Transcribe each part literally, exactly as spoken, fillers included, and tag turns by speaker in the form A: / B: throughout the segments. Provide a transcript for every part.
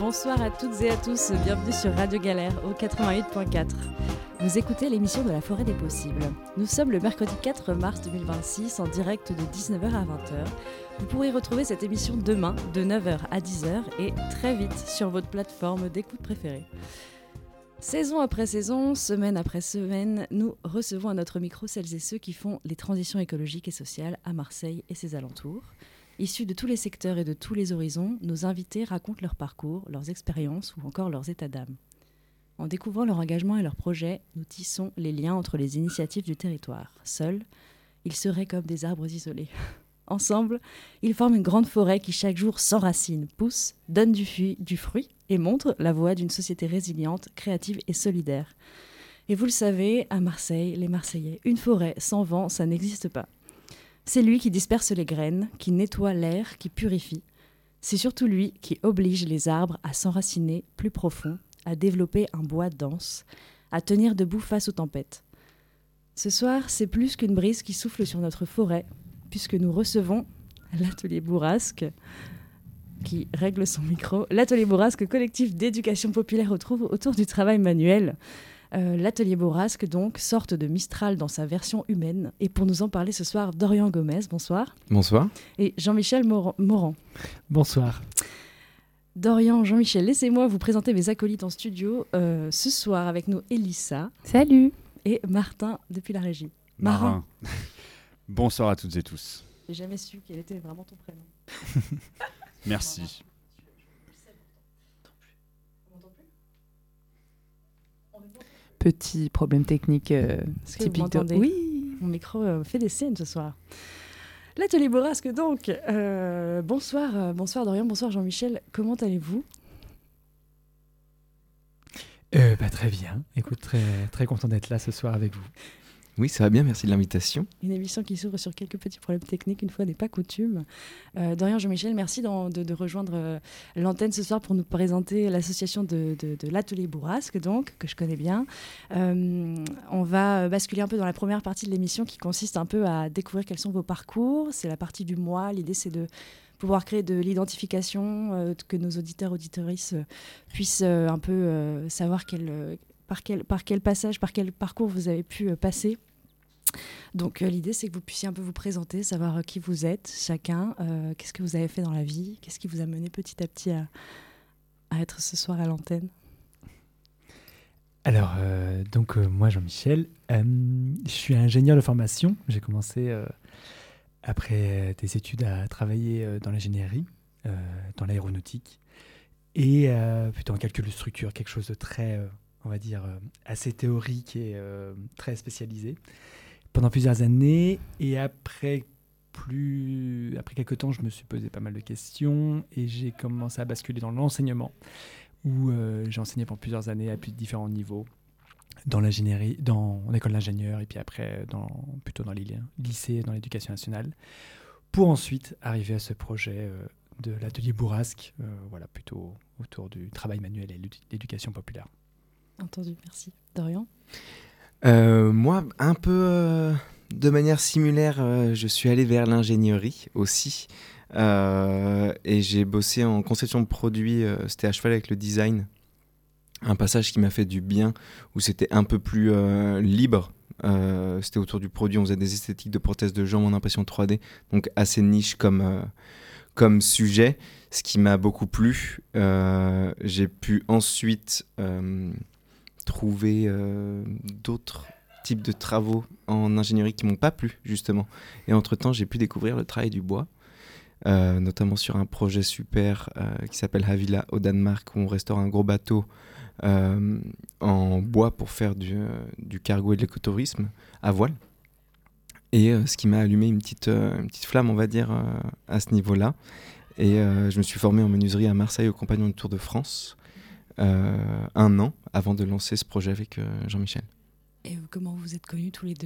A: Bonsoir à toutes et à tous, bienvenue sur Radio Galère au quatre-vingt-huit virgule quatre. Vous écoutez l'émission de la Forêt des Possibles. Nous sommes le mercredi quatre mars deux mille vingt-six en direct de dix-neuf heures à vingt heures. Vous pourrez retrouver cette émission demain de neuf heures à dix heures et très vite sur votre plateforme d'écoute préférée. Saison après saison, semaine après semaine, nous recevons à notre micro celles et ceux qui font les transitions écologiques et sociales à Marseille et ses alentours. Issus de tous les secteurs et de tous les horizons, nos invités racontent leur parcours, leurs expériences ou encore leurs états d'âme. En découvrant leur engagement et leurs projets, nous tissons les liens entre les initiatives du territoire. Seuls, ils seraient comme des arbres isolés. Ensemble, ils forment une grande forêt qui chaque jour s'enracine, pousse, donne du, fu- du fruit et montre la voie d'une société résiliente, créative et solidaire. Et vous le savez, à Marseille, les Marseillais, une forêt sans vent, ça n'existe pas. C'est lui qui disperse les graines, qui nettoie l'air, qui purifie. C'est surtout lui qui oblige les arbres à s'enraciner plus profond, à développer un bois dense, à tenir debout face aux tempêtes. Ce soir, c'est plus qu'une brise qui souffle sur notre forêt, puisque nous recevons l'atelier Bourrasque, qui règle son micro, l'atelier Bourrasque, collectif d'éducation populaire autour, autour du travail manuel. Euh, l'atelier Bourrasque, donc, sorte de Mistral dans sa version humaine. Et pour nous en parler ce soir, Dorian Gomez, bonsoir.
B: Bonsoir.
A: Et Jean-Michel Mor- Morand.
C: Bonsoir.
A: Dorian, Jean-Michel, laissez-moi vous présenter mes acolytes en studio. Euh, ce soir, avec nous, Elissa.
D: Salut.
A: Et Martin, depuis la régie.
E: Marin.
A: Marin.
E: Bonsoir à toutes et tous.
A: J'ai jamais su quel était vraiment ton prénom.
E: Merci.
D: Petit problème technique euh,
A: Est-ce que
D: typique
A: vous
D: de...
A: m'entendez ?
D: Oui.
A: Mon micro euh, fait des scènes ce soir. L'atelier Bourrasque, donc. Euh, bonsoir, euh, bonsoir Dorian, bonsoir Jean-Michel. Comment allez-vous ?
C: Euh, bah, très bien. Écoute, très, très content d'être là ce soir avec vous.
B: Oui, ça va bien, merci de l'invitation.
A: Une émission qui s'ouvre sur quelques petits problèmes techniques, une fois n'est pas coutume. Euh, Dorian, Jean-Michel, merci d'en- de, de rejoindre euh, l'antenne ce soir pour nous présenter l'association de, de, de l'atelier Bourrasque, donc, que je connais bien. Euh, on va basculer un peu dans la première partie de l'émission qui consiste un peu à découvrir quels sont vos parcours. C'est la partie du moi. L'idée, c'est de pouvoir créer de l'identification, euh, que nos auditeurs, auditrices euh, puissent euh, un peu euh, savoir quel, euh, par, quel, par quel passage, par quel parcours vous avez pu euh, passer. Donc euh, l'idée, c'est que vous puissiez un peu vous présenter, savoir euh, qui vous êtes, chacun, euh, qu'est-ce que vous avez fait dans la vie, qu'est-ce qui vous a mené petit à petit à, à être ce soir à l'antenne.
C: Alors, euh, donc euh, moi, Jean-Michel, euh, je suis ingénieur de formation. J'ai commencé, euh, après des études, à travailler euh, dans l'ingénierie, euh, dans l'aéronautique, et euh, plutôt en calcul de structure, quelque chose de très, euh, on va dire, euh, assez théorique et euh, très spécialisé. Pendant plusieurs années, et après, plus... après quelques temps, je me suis posé pas mal de questions et j'ai commencé à basculer dans l'enseignement, où euh, j'ai enseigné pendant plusieurs années à plus de différents niveaux, dans l'ingénierie, dans en école d'ingénieur, et puis après, dans, plutôt dans les lycées, dans l'éducation nationale, pour ensuite arriver à ce projet euh, de l'atelier Bourrasque, euh, voilà, plutôt autour du travail manuel et l'éducation populaire.
A: Entendu, merci. Dorian ?
B: Euh, moi, un peu euh, de manière similaire, euh, je suis allé vers l'ingénierie aussi. Euh, et j'ai bossé en conception de produits, euh, c'était à cheval avec le design. Un passage qui m'a fait du bien, où c'était un peu plus euh, libre. Euh, c'était autour du produit, on faisait des esthétiques de prothèses de jambes en impression trois D, donc assez niche comme, euh, comme sujet, ce qui m'a beaucoup plu. Euh, j'ai pu ensuite... Euh, trouver euh, d'autres types de travaux en ingénierie qui m'ont pas plu justement, et entre-temps j'ai pu découvrir le travail du bois, euh, notamment sur un projet super euh, qui s'appelle Havila au Danemark, où on restaure un gros bateau euh, en bois pour faire du, euh, du cargo et de l'écotourisme à voile, et euh, ce qui m'a allumé une petite, euh, une petite flamme, on va dire, euh, à ce niveau-là. Et euh, je me suis formé en menuiserie à Marseille au Compagnon du Tour de France Euh, un an avant de lancer ce projet avec euh, Jean-Michel.
A: Et comment vous vous êtes connus tous les deux ?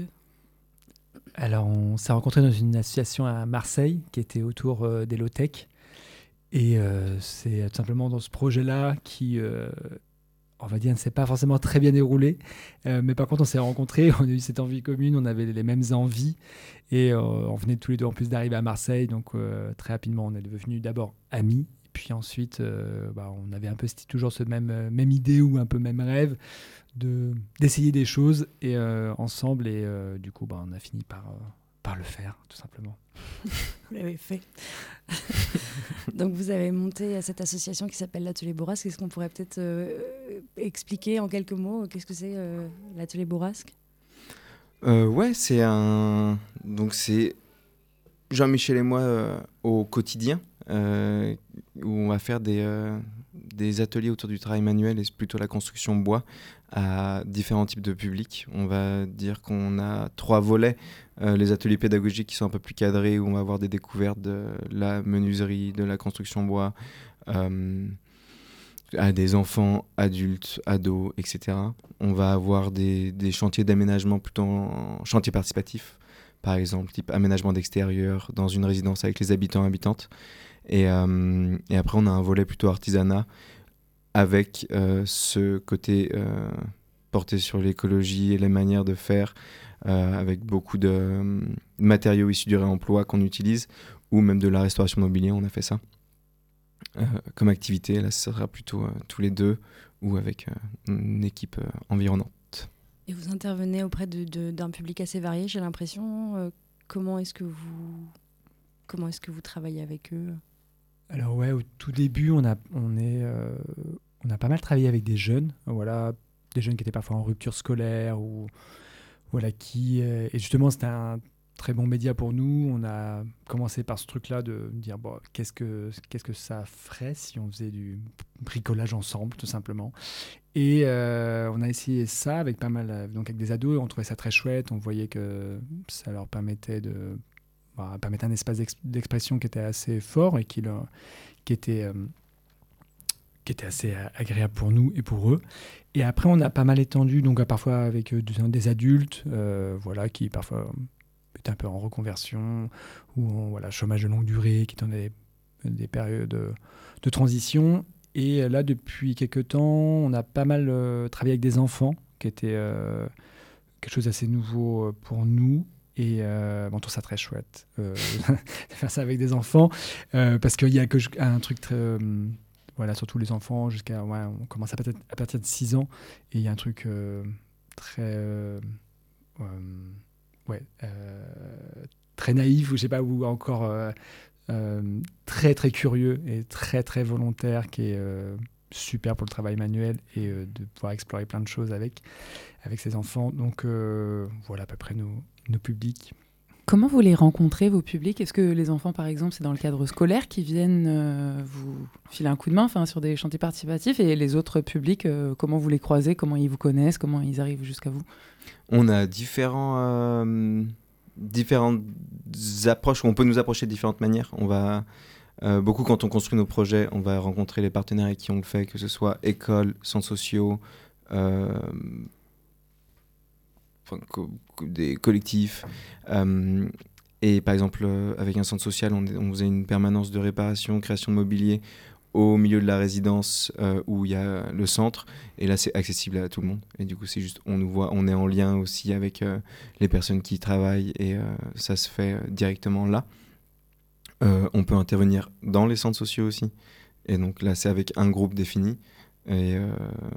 C: Alors, on s'est rencontrés dans une association à Marseille qui était autour euh, des low-tech. Et euh, c'est tout simplement dans ce projet-là qui, euh, on va dire, ne s'est pas forcément très bien déroulé. Euh, mais par contre, on s'est rencontrés, on a eu cette envie commune, on avait les mêmes envies. Et euh, on venait tous les deux en plus d'arriver à Marseille. Donc, euh, très rapidement, on est devenus d'abord amis. puis ensuite, euh, bah, on avait un peu toujours ce même, euh, même idée ou un peu même rêve de, d'essayer des choses et, euh, ensemble. Et euh, du coup, bah, on a fini par, euh, par le faire, tout simplement.
A: Vous l'avez fait. Donc vous avez monté cette association qui s'appelle l'Atelier Bourrasque. Est-ce qu'on pourrait peut-être euh, expliquer en quelques mots qu'est-ce que c'est euh, l'Atelier Bourrasque ?
B: euh, Ouais, c'est un... Donc c'est Jean-Michel et moi euh, au quotidien, euh, où on va faire des, euh, des ateliers autour du travail manuel et c'est plutôt la construction bois à différents types de publics. On va dire qu'on a trois volets. Euh, les ateliers pédagogiques qui sont un peu plus cadrés, où on va avoir des découvertes de la menuiserie, de la construction bois, euh, à des enfants, adultes, ados, et cetera. On va avoir des, des chantiers d'aménagement plutôt en chantier participatif, par exemple, type aménagement d'extérieur dans une résidence avec les habitants et habitantes. Et, euh, et après, on a un volet plutôt artisanat avec euh, ce côté euh, porté sur l'écologie et les manières de faire, euh, avec beaucoup de euh, matériaux issus du réemploi qu'on utilise, ou même de la restauration mobilier, on a fait ça. Euh, comme activité, là, ce sera plutôt euh, tous les deux ou avec euh, une équipe euh, environnante.
A: Et vous intervenez auprès de, de, d'un public assez varié, j'ai l'impression. Euh, comment est-ce que vous, comment est-ce que vous travaillez avec eux ?
C: Alors ouais, au tout début, on a, on est, euh, on a pas mal travaillé avec des jeunes, voilà, des jeunes qui étaient parfois en rupture scolaire ou voilà qui, euh, et justement c'était un très bon média pour nous. On a commencé par ce truc-là de dire bon, qu'est-ce que qu'est-ce que ça ferait si on faisait du bricolage ensemble, tout simplement. Et euh, on a essayé ça avec pas mal, donc avec des ados. On trouvait ça très chouette. On voyait que ça leur permettait de bah, permettre un espace d'ex- d'expression qui était assez fort et qui leur, qui était euh, qui était assez agréable pour nous et pour eux. Et après, on a pas mal étendu, donc parfois avec euh, des adultes, euh, voilà, qui parfois étaient un peu en reconversion ou en voilà, chômage de longue durée, qui étaient dans des, des périodes de, de transition. Et là, depuis quelques temps, on a pas mal euh, travaillé avec des enfants, qui était euh, quelque chose d'assez nouveau pour nous. Et euh, on trouve ça très chouette euh, de faire ça avec des enfants, euh, parce qu'il y a que, un truc très... Euh, voilà, surtout les enfants, jusqu'à, ouais, on commence à, peut-être à partir de six ans, et il y a un truc euh, très... Euh, euh, ouais, euh, très naïf, ou je sais pas, ou encore euh, euh, très très curieux et très très volontaire, qui est euh, super pour le travail manuel et euh, de pouvoir explorer plein de choses avec, avec ses enfants. Donc euh, voilà à peu près nos, nos publics.
D: Comment vous les rencontrez, vos publics ? Est-ce que les enfants, par exemple, c'est dans le cadre scolaire qui viennent euh, vous filer un coup de main, enfin, sur des chantiers participatifs, et les autres publics, euh, comment vous les croisez ? Comment ils vous connaissent ? Comment ils arrivent jusqu'à vous ?
B: On a différents, euh, différentes approches, où on peut nous approcher de différentes manières. On va, euh, beaucoup quand on construit nos projets, on va rencontrer les partenaires avec qui on le fait, que ce soit écoles, centres sociaux, euh, enfin, co- co- des collectifs. Euh, et par exemple, euh, avec un centre social, on, on faisait une permanence de réparation, création de mobilier au milieu de la résidence euh, où il y a le centre. Et là, c'est accessible à tout le monde. Et du coup, c'est juste, on nous voit, on est en lien aussi avec euh, les personnes qui y travaillent et euh, ça se fait euh, directement là. Euh, on peut intervenir dans les centres sociaux aussi. Et donc là, c'est avec un groupe défini. Et, euh,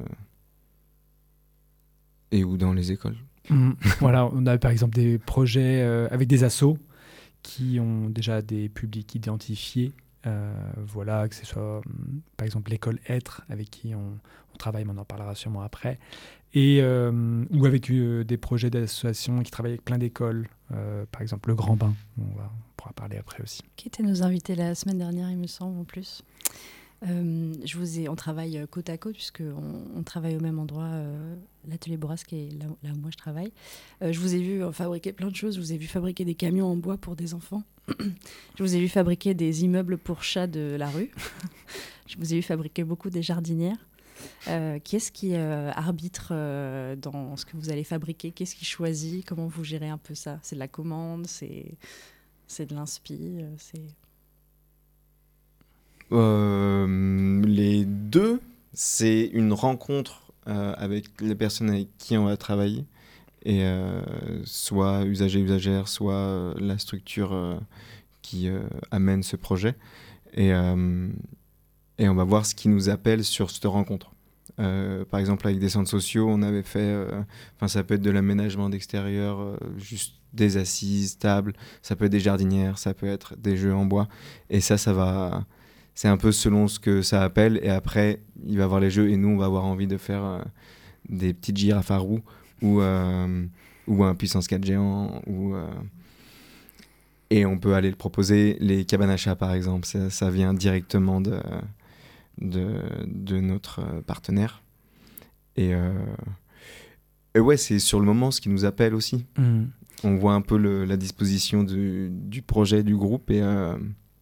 B: et ou dans les écoles.
C: Mmh. Voilà, on a par exemple des projets euh, avec des assos qui ont déjà des publics identifiés. Euh, voilà, que ce soit hum, par exemple l'école Être, avec qui on, on travaille, mais on en parlera sûrement après, et, euh, ou avec euh, des projets d'associations qui travaillent avec plein d'écoles, euh, par exemple le Grand Bain, on, va, on pourra parler après aussi.
A: Qui étaient nos invités la semaine dernière, il me semble, en plus. Euh, je vous ai, on travaille côte à côte, puisqu'on on travaille au même endroit, euh, l'atelier Bourrasque est là, là où moi je travaille. Euh, je vous ai vu fabriquer plein de choses, je vous ai vu fabriquer des camions en bois pour des enfants. Je vous ai vu fabriquer des immeubles pour chats de la rue. Je vous ai vu fabriquer beaucoup des jardinières. Euh, qui est-ce qui euh, arbitre euh, dans ce que vous allez fabriquer ? Qu'est-ce qui choisit ? Comment vous gérez un peu ça ? C'est de la commande ? C'est, c'est de l'inspi ? C'est...
B: Euh, les deux, c'est une rencontre euh, avec les personnes avec qui on va travailler, et euh, soit usagers, usagères, soit euh, la structure euh, qui euh, amène ce projet. Et, euh, et on va voir ce qui nous appelle sur cette rencontre. Euh, par exemple, avec des centres sociaux, on avait fait, enfin, euh, ça peut être de l'aménagement d'extérieur, euh, juste des assises, tables, ça peut être des jardinières, ça peut être des jeux en bois, et ça, ça va, c'est un peu selon ce que ça appelle, et après, il va y avoir les jeux, et nous, on va avoir envie de faire euh, des petites girafes à roues, ou, euh, ou un puissance quatre géant, ou... Euh, et on peut aller le proposer. Les cabanes à chats, par exemple, ça, ça vient directement de, de, de notre partenaire. Et, euh, et ouais, c'est sur le moment ce qui nous appelle aussi. Mmh. On voit un peu le, la disposition du, du projet, du groupe, et euh,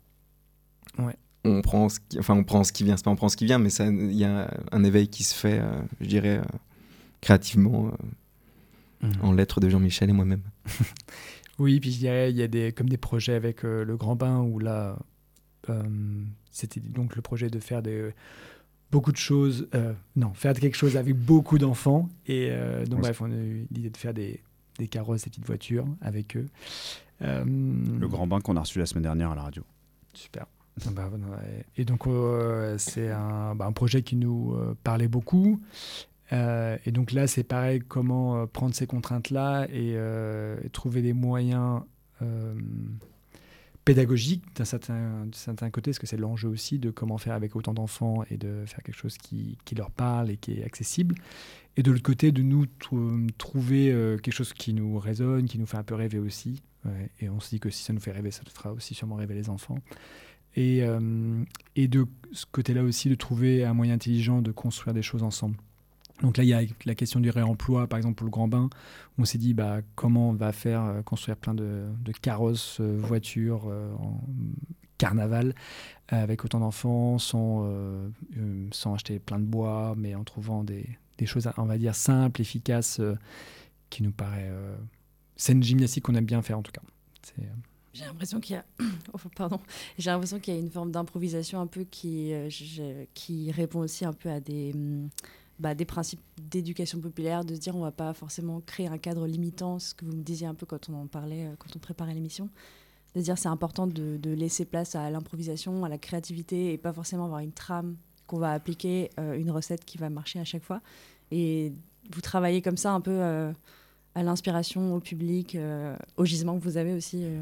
B: ouais. on, prend ce qui, enfin, on prend ce qui vient. C'est pas on prend ce qui vient, mais il y a un éveil qui se fait, euh, je dirais, euh, créativement, euh, mmh. en lettres de Jean-Michel et moi-même.
C: Oui, puis il y a, il y a des, comme des projets avec euh, le Grand Bain où là, euh, c'était donc le projet de faire des, beaucoup de choses, euh, non, faire quelque chose avec beaucoup d'enfants. Et euh, donc, oui. bref, on a eu l'idée de faire des, des carrosses, des petites voitures avec eux.
E: Euh, le Grand Bain qu'on a reçu la semaine dernière à la radio.
C: Super. bah, et donc, euh, c'est un, bah, un projet qui nous euh, parlait beaucoup. Euh, et donc là, c'est pareil, comment euh, prendre ces contraintes-là et, euh, et trouver des moyens euh, pédagogiques d'un certain, d'un certain côté, parce que c'est l'enjeu aussi de comment faire avec autant d'enfants et de faire quelque chose qui, qui leur parle et qui est accessible. Et de l'autre côté, de nous t- trouver euh, quelque chose qui nous résonne, qui nous fait un peu rêver aussi. Ouais, et on se dit que si ça nous fait rêver, ça fera aussi sûrement rêver les enfants. Et, euh, et de ce côté-là aussi, de trouver un moyen intelligent de construire des choses ensemble. Donc là, il y a la question du réemploi, par exemple pour le Grand Bain, où on s'est dit bah, comment on va faire euh, construire plein de, de carrosses, euh, voitures, euh, en carnaval, euh, avec autant d'enfants, sans, euh, euh, sans acheter plein de bois, mais en trouvant des, des choses, on va dire, simples, efficaces, euh, qui nous paraît... Euh... C'est une gymnastique qu'on aime bien faire, en tout cas. C'est...
A: J'ai l'impression qu'il y a, oh, pardon, j'ai l'impression qu'il y a une forme d'improvisation un peu qui, euh, je... qui répond aussi un peu à des... Bah, des principes d'éducation populaire, de se dire on ne va pas forcément créer un cadre limitant, ce que vous me disiez un peu quand on en parlait, quand on préparait l'émission, de se dire c'est important de, de laisser place à l'improvisation, à la créativité et pas forcément avoir une trame qu'on va appliquer, euh, une recette qui va marcher à chaque fois. Et vous travaillez comme ça un peu euh, à l'inspiration, au public, euh, au gisement que vous avez aussi euh,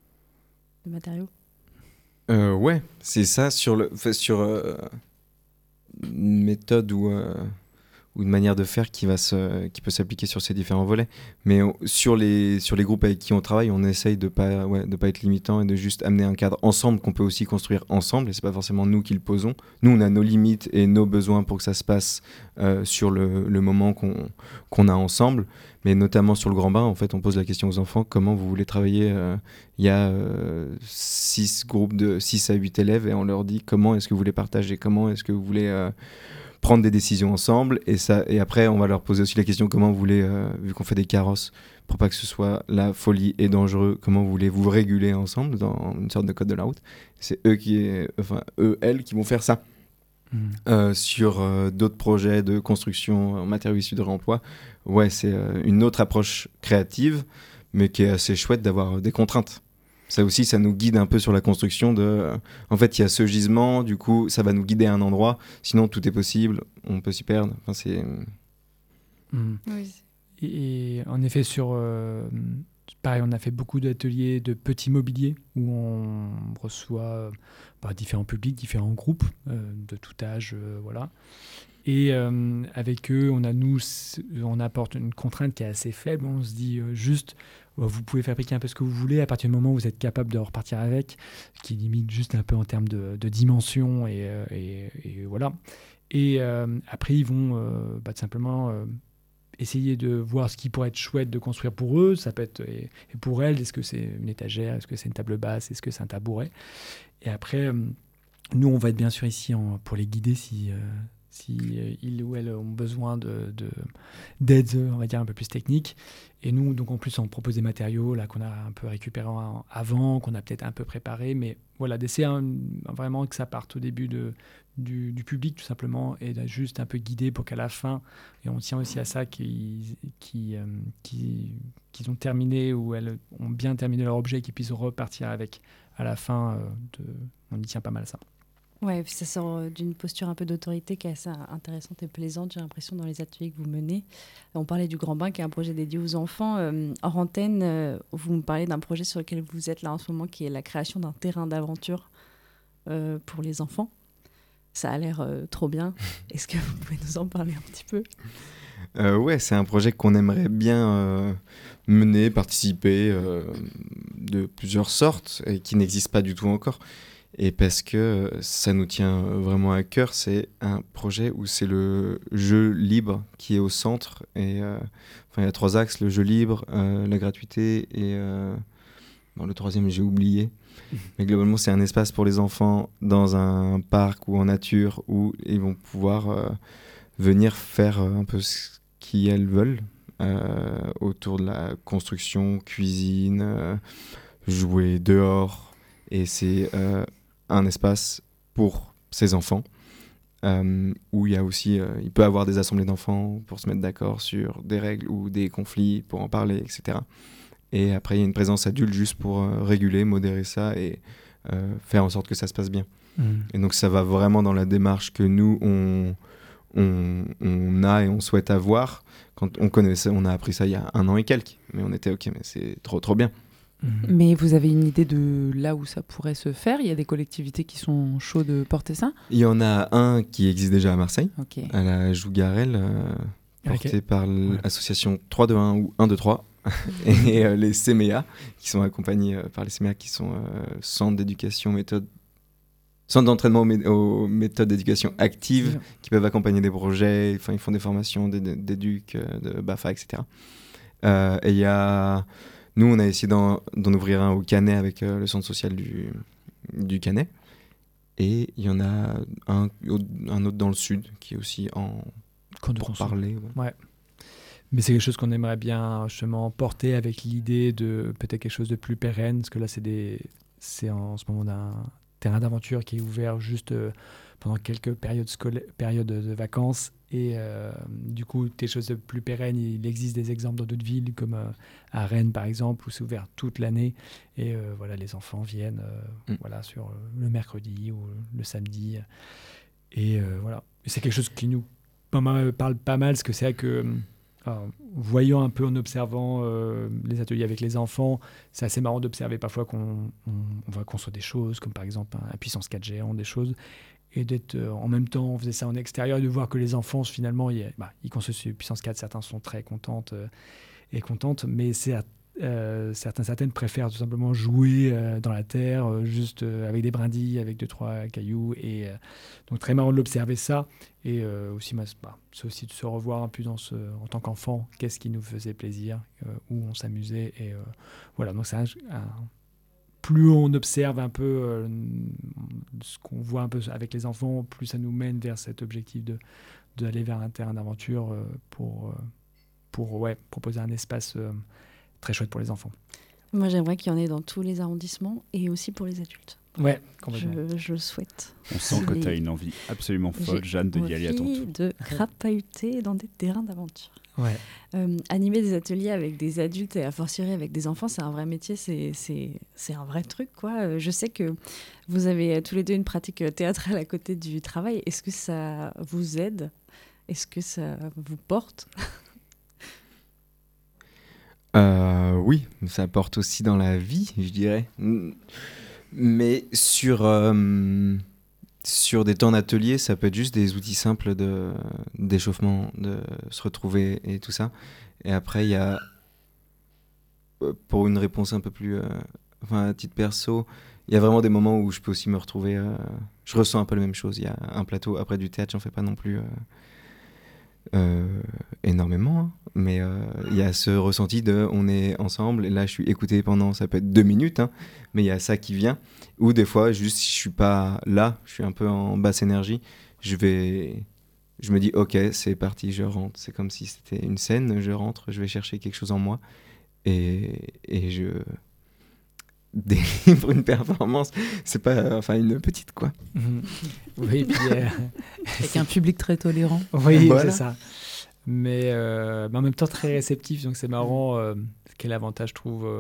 A: de matériaux.
B: Euh, ouais, c'est ça sur le sur euh, une méthode ou euh, ou une manière de faire qui va se qui peut s'appliquer sur ces différents volets. Mais on, sur les sur les groupes avec qui on travaille, on essaye de pas ouais de pas être limitant et de juste amener un cadre ensemble qu'on peut aussi construire ensemble. Et c'est pas forcément nous qui le posons. Nous, on a nos limites et nos besoins pour que ça se passe euh, sur le le moment qu'on qu'on a ensemble. Mais notamment sur le Grand Bain, en fait, on pose la question aux enfants, comment vous voulez travailler. Il euh, y a euh, six groupes de six à huit élèves et on leur dit comment est-ce que vous voulez partager, comment est-ce que vous voulez euh, prendre des décisions ensemble. Et, ça, et après, on va leur poser aussi la question, comment vous voulez, euh, vu qu'on fait des carrosses, pour pas que ce soit la folie et dangereux, comment vous voulez vous réguler ensemble dans une sorte de code de la route. C'est eux, qui, enfin, eux elles, qui vont faire ça. Mmh. Euh, sur euh, d'autres projets de construction en matériaux issus de réemploi, ouais, c'est euh, une autre approche créative, mais qui est assez chouette d'avoir des contraintes. Ça aussi, ça nous guide un peu sur la construction de... Euh, en fait, il y a ce gisement, du coup, ça va nous guider à un endroit, sinon tout est possible, on peut s'y perdre. Enfin, c'est...
C: Mmh. Oui. Et, et en effet, sur... Euh, pareil, on a fait beaucoup d'ateliers de petits mobiliers où on reçoit bah, différents publics, différents groupes euh, de tout âge, euh, voilà. Et euh, avec eux, on a nous, on apporte une contrainte qui est assez faible. On se dit euh, juste, euh, vous pouvez fabriquer un peu ce que vous voulez à partir du moment où vous êtes capable de repartir avec, qui limite juste un peu en termes de, de dimension et, euh, et, et voilà. Et euh, après, ils vont euh, bah, tout simplement euh, essayer de voir ce qui pourrait être chouette de construire pour eux. Ça peut être, et, et pour elles, est-ce que c'est une étagère, est-ce que c'est une table basse, est-ce que c'est un tabouret. Et après, euh, nous, on va être bien sûr ici en, pour les guider si... Euh, si euh, ils ou elles ont besoin de, de, d'aide, on va dire, un peu plus technique. Et nous, donc en plus, on propose des matériaux là, qu'on a un peu récupérés en, avant, qu'on a peut-être un peu préparés, mais voilà, d'essayer un, vraiment que ça parte au début de, du, du public, tout simplement, et de juste un peu guider pour qu'à la fin, et on tient aussi à ça, qu'ils, qu'ils, euh, qu'ils, qu'ils ont terminé ou elles ont bien terminé leur objet, qu'ils puissent repartir avec à la fin. Euh, de, on y tient pas mal à ça.
A: Ouais, puis ça sort euh, d'une posture un peu d'autorité qui est assez intéressante et plaisante, j'ai l'impression, dans les ateliers que vous menez. On parlait du Grand Bain, qui est un projet dédié aux enfants. Euh, hors antenne, euh, vous me parlez d'un projet sur lequel vous êtes là en ce moment, qui est la création d'un terrain d'aventure euh, pour les enfants. Ça a l'air euh, trop bien. Est-ce que vous pouvez nous en parler un petit peu ?
B: euh, Ouais, c'est un projet qu'on aimerait bien euh, mener, participer euh, de plusieurs sortes et qui n'existe pas du tout encore. Et parce que ça nous tient vraiment à cœur, c'est un projet où c'est le jeu libre qui est au centre. Et, euh, enfin, il y a trois axes, le jeu libre, euh, la gratuité et euh, bon, le troisième, j'ai oublié. Mais globalement, c'est un espace pour les enfants dans un parc ou en nature où ils vont pouvoir euh, venir faire euh, un peu ce qu'ils veulent euh, autour de la construction, cuisine, euh, jouer dehors. Et c'est euh, un espace pour ces enfants euh, où il y a aussi, euh, il peut y avoir des assemblées d'enfants pour se mettre d'accord sur des règles ou des conflits pour en parler, et cetera. Et après, il y a une présence adulte juste pour euh, réguler, modérer ça et euh, faire en sorte que ça se passe bien. Mmh. Et donc, ça va vraiment dans la démarche que nous, on, on, on a et on souhaite avoir. Quand on connaissait, on a appris ça il y a un an et quelques, mais on était OK, mais c'est trop, trop bien.
D: Mais vous avez une idée de là où ça pourrait se faire ? Il y a des collectivités qui sont chaudes de porter ça ?
B: Il y en a un qui existe déjà à Marseille,
D: okay.
B: à la Jougarelle, euh, porté okay. par l'association ouais. trois deux un ou un deux trois, et euh, les C M E A, qui sont accompagnés euh, par les C M E A, qui sont euh, centres d'éducation, méthode, centres d'entraînement aux, mé- aux méthodes d'éducation actives, ouais. qui peuvent accompagner des projets, enfin ils font des formations d'éduc, de B A F A, et cetera. Euh, et il y a... Nous, on a essayé d'en, d'en ouvrir un au Canet avec euh, le centre social du, du Canet. Et il y en a un, un autre dans le sud qui est aussi en...
C: Quand
B: pour parler.
C: Ouais. ouais. Mais c'est quelque chose qu'on aimerait bien justement porter avec l'idée de peut-être quelque chose de plus pérenne. Parce que là, c'est, des, c'est en ce moment d'un terrain d'aventure qui est ouvert juste euh, pendant quelques périodes, scolaires, périodes de vacances. Et euh, du coup, des choses de plus pérennes, il existe des exemples dans d'autres villes, comme euh, à Rennes par exemple, où c'est ouvert toute l'année. Et euh, voilà, les enfants viennent euh, mm. voilà, sur euh, le mercredi ou le samedi. Et euh, voilà, et c'est quelque chose qui nous parle pas mal, parce que c'est vrai que, euh, voyant un peu en observant euh, les ateliers avec les enfants, c'est assez marrant d'observer parfois qu'on on, on va construire des choses, comme par exemple un, un puissance quatre géant, des choses. Et d'être euh, en même temps, on faisait ça en extérieur, et de voir que les enfants, finalement, ils, bah, ils construisent puissance quatre, certains sont très contentes euh, et contentes, mais c'est, euh, certains, certaines préfèrent tout simplement jouer euh, dans la terre, euh, juste euh, avec des brindilles, avec deux, trois cailloux. Et euh, donc, très marrant de l'observer ça. Et euh, aussi, bah, c'est aussi de se revoir un peu dans ce, en tant qu'enfant, qu'est-ce qui nous faisait plaisir, euh, où on s'amusait. Et euh, voilà, donc c'est un. un plus on observe un peu euh, ce qu'on voit un peu avec les enfants, plus ça nous mène vers cet objectif de, d'aller vers un terrain d'aventure euh, pour, euh, pour ouais, proposer un espace euh, très chouette pour les enfants.
A: Moi, j'aimerais qu'il y en ait dans tous les arrondissements et aussi pour les adultes.
C: Ouais, complètement.
A: Je, je le souhaite.
E: On sent que tu as une envie absolument folle, J'ai Jeanne, de y aller à ton tour.
A: De crapahuter dans des terrains d'aventure.
C: Ouais.
A: Euh, animer des ateliers avec des adultes et a fortiori avec des enfants, c'est un vrai métier, c'est, c'est, c'est un vrai truc, quoi. Euh, je sais que vous avez tous les deux une pratique théâtrale à côté du travail. Est-ce que ça vous aide ? Est-ce que ça vous porte ?
B: euh, Oui, ça porte aussi dans la vie, je dirais. Mais sur, euh, sur des temps d'atelier, ça peut être juste des outils simples de, d'échauffement, de se retrouver et tout ça. Et après, il y a, pour une réponse un peu plus, euh, enfin, à titre perso, il y a vraiment des moments où je peux aussi me retrouver, euh, je ressens un peu la même chose. Il y a un plateau, après du théâtre, j'en fais pas non plus euh, euh, énormément, hein, mais il euh, y a ce ressenti de on est ensemble et là je suis écouté pendant, ça peut être deux minutes, hein, mais il y a ça qui vient, ou des fois juste si je suis pas là, je suis un peu en basse énergie, je vais, je me dis ok, c'est parti, je rentre, c'est comme si c'était une scène, je rentre, je vais chercher quelque chose en moi et, et je délivre une performance, c'est pas, enfin une petite quoi.
C: Mmh. Oui, puis euh,
D: avec un public très tolérant.
C: Oui, voilà. C'est ça. Mais, euh, mais en même temps très réceptif, donc c'est marrant. Euh, quel avantage je trouve euh,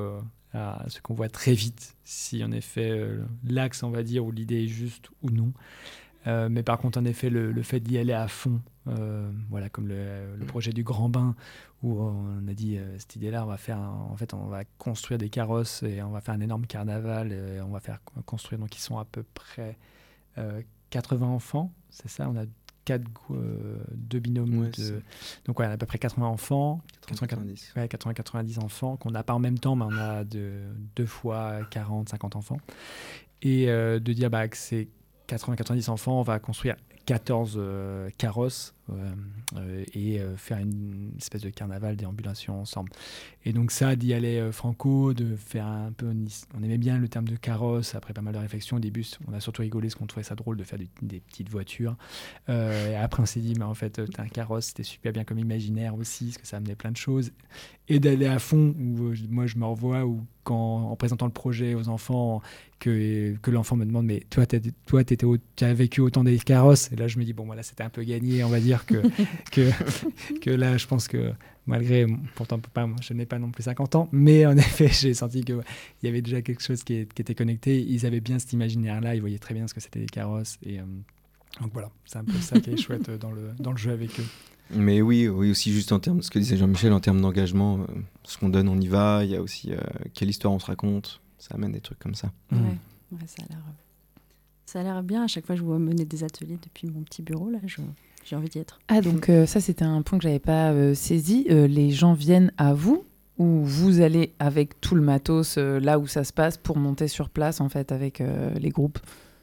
C: à ce qu'on voit très vite, si en effet euh, l'axe, on va dire, ou l'idée est juste ou non. Euh, mais par contre, en effet, le, le fait d'y aller à fond, euh, voilà, comme le, le projet du Grand Bain, où on a dit euh, cette idée-là, on va faire, un, en fait, on va construire des carrosses et on va faire un énorme carnaval. Et on va faire construire, donc ils sont à peu près euh, quatre-vingts enfants, c'est ça. On a quatre, euh, deux binômes,
B: Ouais,
C: de, donc ouais, on a à peu près quatre-vingts enfants,
B: quatre-vingt-dix.
C: ouais, quatre-vingts quatre-vingt-dix enfants qu'on n'a pas en même temps, mais on a de, deux fois quarante cinquante enfants. Et euh, de dire bah, que c'est quatre-vingts quatre-vingt-dix enfants, on va construire quatorze euh, carrosses euh, euh, et euh, faire une espèce de carnaval, déambulation ensemble. Et donc ça, d'y aller euh, franco, de faire un peu... On aimait bien le terme de carrosse, après pas mal de réflexions. Au début, on a surtout rigolé parce qu'on trouvait ça drôle de faire du, des petites voitures. Euh, et après, on s'est dit, mais en fait, un carrosse, c'était super bien comme imaginaire aussi, parce que ça amenait plein de choses. Et d'aller à fond, où euh, moi, je me revois, où quand, en présentant le projet aux enfants, que, que l'enfant me demande, mais toi, t'es, toi t'étais au, tu as vécu autant des carrosses. Et là, je me dis, bon, voilà, c'était un peu gagné, on va dire que, que, que là, je pense que malgré, pourtant, pas, moi, je n'ai pas non plus cinquante ans, mais en effet, j'ai senti qu'il y avait déjà quelque chose qui, est, qui était connecté. Ils avaient bien cet imaginaire-là, ils voyaient très bien ce que c'était des carrosses. Et euh, donc voilà, c'est un peu ça qui est chouette dans le, dans le jeu avec eux.
B: Mais oui, oui, aussi juste en termes de ce que disait Jean-Michel, en termes d'engagement, euh, ce qu'on donne, on y va. Il y a aussi euh, quelle histoire on se raconte. Ça amène des trucs comme ça.
A: Ouais, ouais, ça a l'air, ça a l'air bien. À chaque fois, je vois mener des ateliers depuis mon petit bureau. Là, je, j'ai envie d'y être.
D: Ah, donc euh, ça, c'était un point que je n'avais pas euh, saisi. Euh, les gens viennent à vous ou vous allez avec tout le matos euh, là où ça se passe pour monter sur place, en fait, avec euh, les groupes?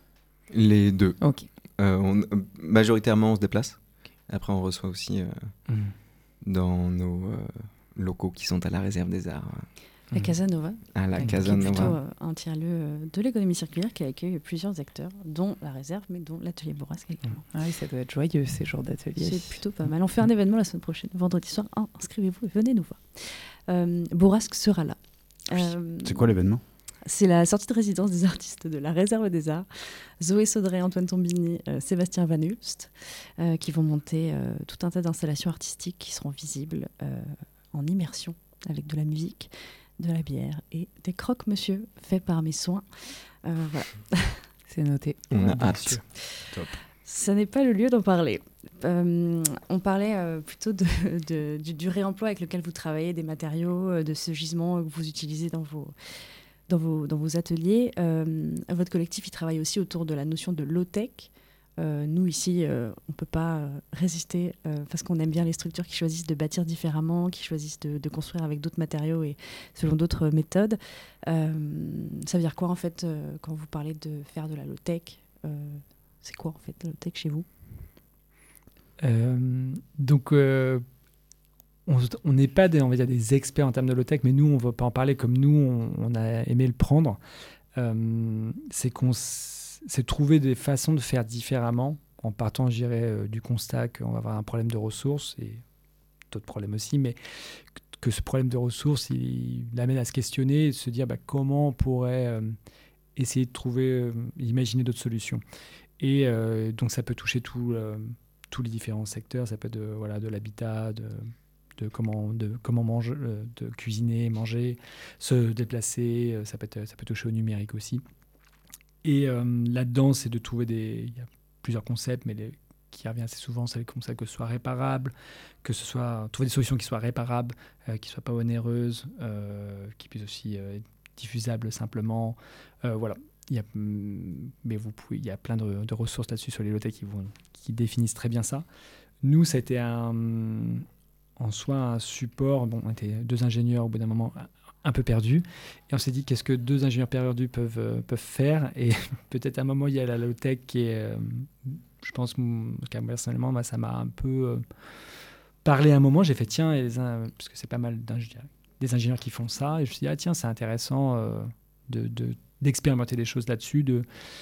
B: Les deux.
D: Ok.
B: Euh, on, majoritairement, on se déplace. Après, on reçoit aussi euh, mmh. dans nos euh, locaux qui sont à la Réserve des Arts.
A: La Casanova.
B: À la
A: qui
B: Casanova.
A: Qui est plutôt euh, un tiers-lieu de l'économie circulaire qui accueille plusieurs acteurs, dont la Réserve, mais dont l'atelier Bourrasque également.
D: Ah oui, ça doit être joyeux, ces jours d'atelier.
A: C'est plutôt pas mal. On fait un événement la semaine prochaine, vendredi soir. Ah, inscrivez-vous et venez nous voir. Euh, Bourrasque sera là.
E: Euh, c'est quoi l'événement ?
A: C'est la sortie de résidence des artistes de la Réserve des Arts, Zoé Saudré, Antoine Tombini, euh, Sébastien Van Hulst, euh, qui vont monter euh, tout un tas d'installations artistiques qui seront visibles euh, en immersion avec de la musique, de la bière et des croque-monsieur faits par mes soins. Euh, voilà.
D: C'est noté.
B: On a hâte.
E: Top.
A: Ce n'est pas le lieu d'en parler. Euh, on parlait euh, plutôt de, de, du, du réemploi avec lequel vous travaillez, des matériaux, euh, de ce gisement que vous utilisez dans vos... Dans vos, dans vos ateliers. Euh, votre collectif, il travaille aussi autour de la notion de low-tech. Euh, nous, ici, euh, on ne peut pas euh, résister euh, parce qu'on aime bien les structures qui choisissent de bâtir différemment, qui choisissent de, de construire avec d'autres matériaux et selon d'autres méthodes. Euh, ça veut dire quoi, en fait, euh, quand vous parlez de faire de la low-tech euh, c'est quoi, en fait, la low-tech chez vous ?
C: euh, Donc... Euh... On n'est pas des, on va dire, des experts en termes de low-tech, mais nous, on ne va pas en parler comme nous, on, on a aimé le prendre. Euh, c'est qu'on c'est trouver des façons de faire différemment, en partant, je dirais, euh, du constat qu'on va avoir un problème de ressources, et d'autres problèmes aussi, mais que ce problème de ressources, il, il amène à se questionner et de se dire bah, comment on pourrait euh, essayer de trouver, euh, imaginer d'autres solutions. Et euh, donc, ça peut toucher tout, euh, tous les différents secteurs, ça peut être de, voilà, de l'habitat, de... de comment, de comment manger, de cuisiner, manger, se déplacer, ça peut, être, ça peut toucher au numérique aussi. Et euh, là-dedans, c'est de trouver des... Il y a plusieurs concepts, mais les, qui revient assez souvent, c'est le concept que ce soit réparable, que ce soit... Trouver des solutions qui soient réparables, euh, qui ne soient pas onéreuses, euh, qui puissent aussi euh, être diffusables simplement. Euh, voilà. Il y a, mais vous pouvez, il y a plein de, de ressources là-dessus sur les low-tech qui, vont, qui définissent très bien ça. Nous, ça a été un... en soi un support. Bon, on était deux ingénieurs au bout d'un moment un peu perdus. Et on s'est dit, qu'est-ce que deux ingénieurs perdus peuvent, euh, peuvent faire ? Et peut-être à un moment, il y a la low-tech qui est, euh, je pense, qu'à personnellement, moi, ça m'a un peu euh, parlé à un moment. J'ai fait, tiens, et les, parce que c'est pas mal d'ingénieurs, des ingénieurs qui font ça. Et je me suis dit, ah tiens, c'est intéressant euh, de, de, d'expérimenter des choses là-dessus, de...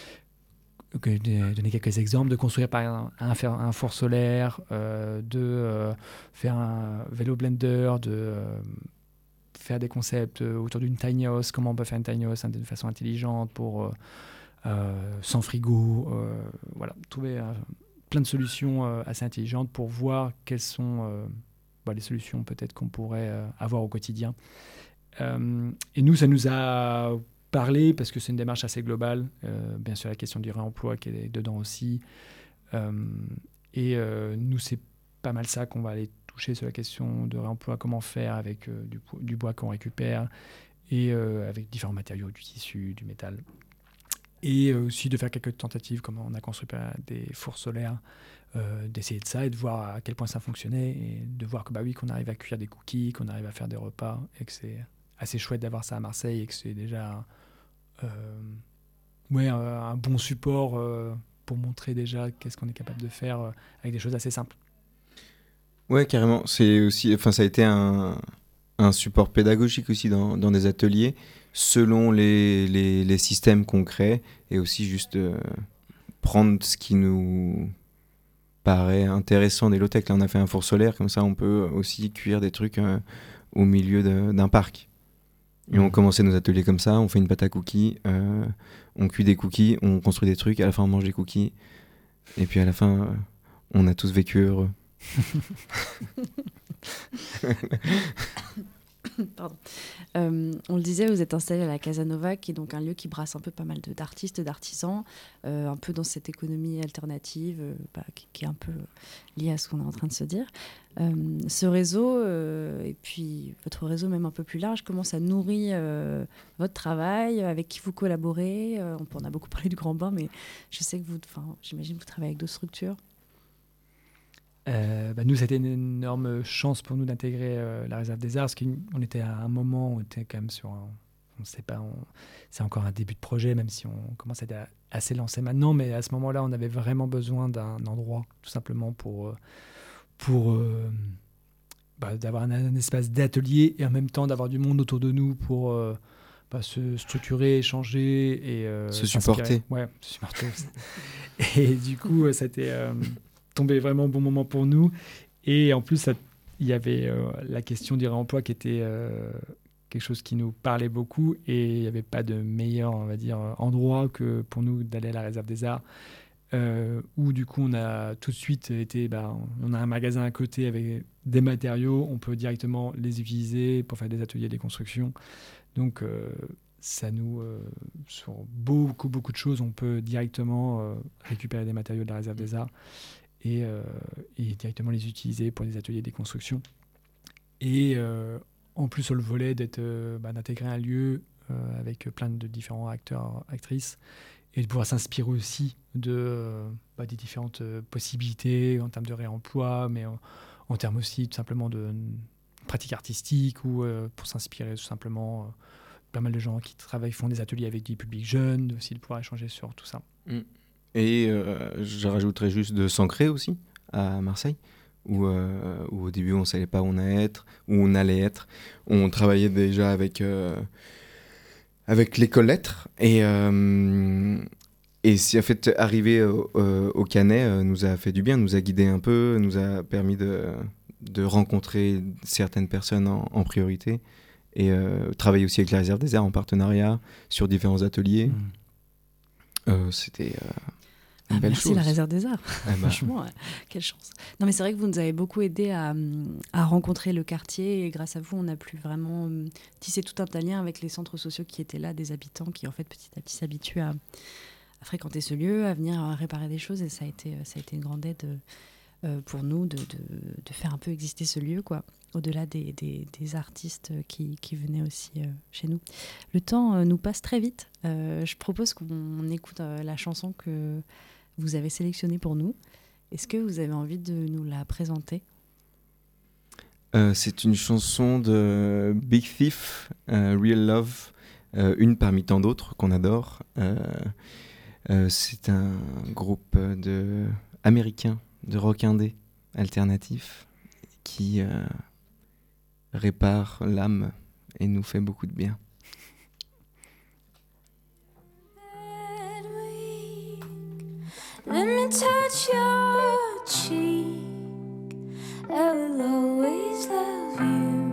C: de donner quelques exemples, de construire par exemple un, un, un four solaire, euh, de euh, faire un vélo blender, de euh, faire des concepts autour d'une tiny house, comment on peut faire une tiny house hein, de façon intelligente, pour, euh, euh, sans frigo, euh, voilà, trouver euh, plein de solutions euh, assez intelligentes pour voir quelles sont euh, bah, les solutions peut-être qu'on pourrait euh, avoir au quotidien. Euh, et nous, ça nous a parlé parce que c'est une démarche assez globale. Euh, bien sûr, la question du réemploi qui est dedans aussi. Euh, et euh, nous, c'est pas mal ça qu'on va aller toucher sur la question de réemploi, comment faire avec euh, du, du bois qu'on récupère et euh, avec différents matériaux, du tissu, du métal. Et euh, aussi de faire quelques tentatives, comme on a construit des fours solaires, euh, d'essayer de ça et de voir à quel point ça fonctionnait et de voir que bah oui, qu'on arrive à cuire des cookies, qu'on arrive à faire des repas et que c'est assez chouette d'avoir ça à Marseille et que c'est déjà euh, ouais, un, un bon support euh, pour montrer déjà qu'est-ce qu'on est capable de faire euh, avec des choses assez simples.
B: Ouais, carrément. C'est aussi, enfin, ça a été un, un support pédagogique aussi dans, dans des ateliers selon les, les, les systèmes qu'on crée et aussi juste euh, prendre ce qui nous paraît intéressant des low-tech. Là, on a fait un four solaire, comme ça, on peut aussi cuire des trucs euh, au milieu de, d'un parc. Et on commençait nos ateliers comme ça, on fait une pâte à cookies, euh, on cuit des cookies, on construit des trucs, à la fin on mange des cookies, et puis à la fin, euh, on a tous vécu heureux.
A: Pardon. Euh, on le disait, vous êtes installé à la Casanova, qui est donc un lieu qui brasse un peu pas mal de, d'artistes, d'artisans, euh, un peu dans cette économie alternative, euh, bah, qui, qui est un peu liée à ce qu'on est en train de se dire. Euh, ce réseau, euh, et puis votre réseau même un peu plus large, comment ça nourrit euh, votre travail, avec qui vous collaborez euh, on, on a beaucoup parlé du Grand Bain, mais je sais que vous, j'imagine que vous travaillez avec d'autres structures.
C: Euh, bah nous, c'était une énorme chance pour nous d'intégrer euh, la réserve des arts, parce qu'on était à un moment où on était quand même sur un, on sait pas, on, c'est encore un début de projet, même si on commence à être assez lancé maintenant, mais à ce moment-là, on avait vraiment besoin d'un endroit, tout simplement, pour, pour euh, bah, d'avoir un, un espace d'atelier et en même temps d'avoir du monde autour de nous pour euh, bah, se structurer, échanger et euh,
B: se supporter.
C: Ouais, se supporter aussi. Et du coup, c'était euh, tombé vraiment au bon moment pour nous. Et en plus, il y avait euh, la question du réemploi qui était euh, quelque chose qui nous parlait beaucoup. Et il n'y avait pas de meilleur, on va dire, endroit que pour nous d'aller à la réserve des arts. Euh, où du coup, on a tout de suite été... Bah, on a un magasin à côté avec des matériaux. On peut directement les utiliser pour faire des ateliers, des constructions. Donc... Euh, ça nous, euh, sur beaucoup, beaucoup de choses, on peut directement euh, récupérer des matériaux de la réserve des arts et, euh, et directement les utiliser pour des ateliers, des constructions. Et euh, en plus, sur le volet d'être, euh, bah, d'intégrer un lieu euh, avec plein de différents acteurs, actrices, et de pouvoir s'inspirer aussi de, euh, bah, des différentes euh, possibilités en termes de réemploi, mais en, en termes aussi tout simplement de, de pratique artistique ou euh, pour s'inspirer tout simplement... Euh, pas mal de gens qui travaillent, font des ateliers avec des publics jeunes, aussi de pouvoir échanger sur tout ça.
B: Et euh, je rajouterais juste de s'ancrer aussi à Marseille, où, euh, où au début on ne savait pas où on allait être, où on allait être. On travaillait déjà avec, euh, avec l'école lettres et, euh, et si en fait arriver au, au Canet euh, nous a fait du bien, nous a guidé un peu, nous a permis de, de rencontrer certaines personnes en, en priorité. Et euh, travailler aussi avec la réserve des arts en partenariat sur différents ateliers. Mmh. Euh, c'était euh, une
A: ah,
B: belle
A: merci
B: chose.
A: Merci la réserve des arts.
B: Ah bah.
A: Franchement, ouais, quelle chance. Non mais c'est vrai que vous nous avez beaucoup aidé à, à rencontrer le quartier et grâce à vous, on a pu vraiment tisser tout un tas de liens avec les centres sociaux qui étaient là, des habitants qui en fait petit à petit s'habituent à, à fréquenter ce lieu, à venir à réparer des choses et ça a été, ça a été une grande aide euh, pour nous de, de, de faire un peu exister ce lieu, quoi. Au-delà des, des, des artistes qui, qui venaient aussi euh, chez nous. Le temps euh, nous passe très vite. Euh, je propose qu'on écoute euh, la chanson que vous avez sélectionnée pour nous. Est-ce que vous avez envie de nous la présenter ?
B: euh, C'est une chanson de Big Thief, euh, Real Love, euh, une parmi tant d'autres qu'on adore. Euh, euh, c'est un groupe de américain de rock indé alternatif qui... Euh, répare l'âme et nous fait beaucoup de bien.
F: Let me touch your cheek. I will always love you.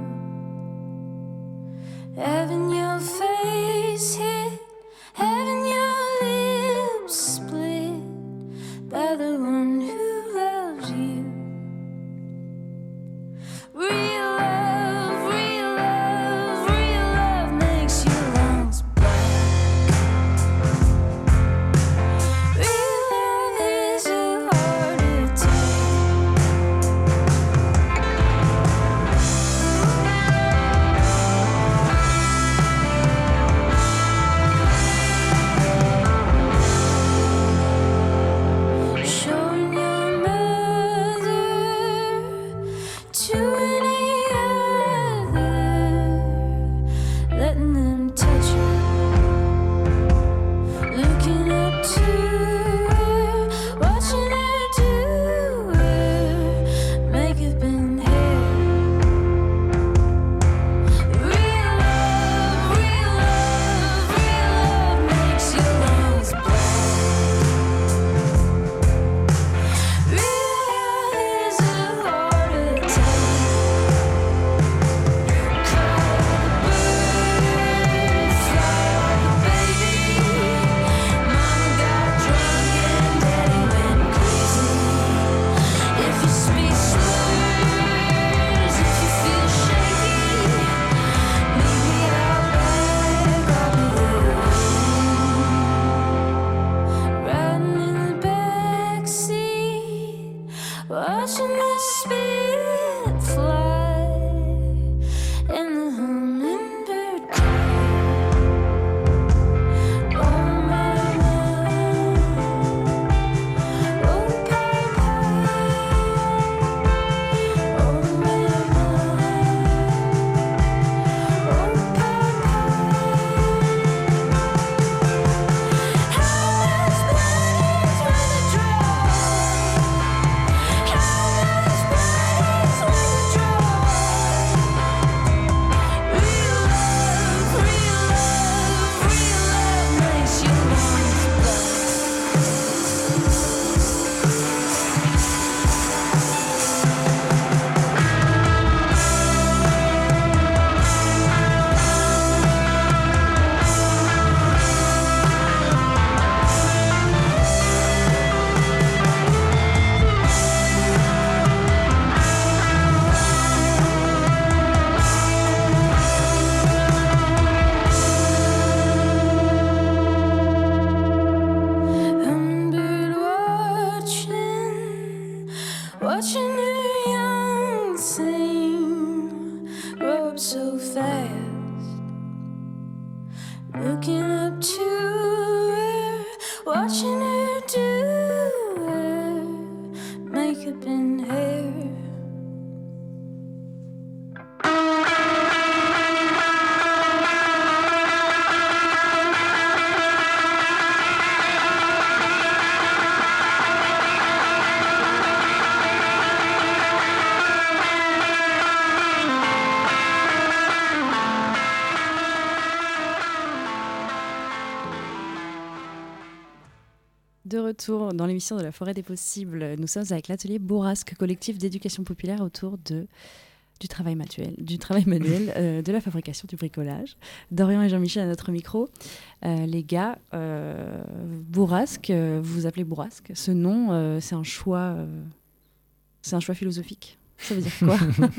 F: Having your face hit, having your lips split by the one who loves you. Real love, real love, real watching her do her makeup and hair.
A: De retour dans l'émission de la Forêt des Possibles, nous sommes avec l'atelier Bourrasque, collectif d'éducation populaire autour de, du travail manuel, du travail manuel euh, de la fabrication du bricolage. Dorian et Jean-Michel à notre micro. Euh, les gars, euh, Bourrasque, euh, vous vous appelez Bourrasque. Ce nom, euh, c'est un choix, euh, c'est un choix philosophique. Ça veut dire quoi?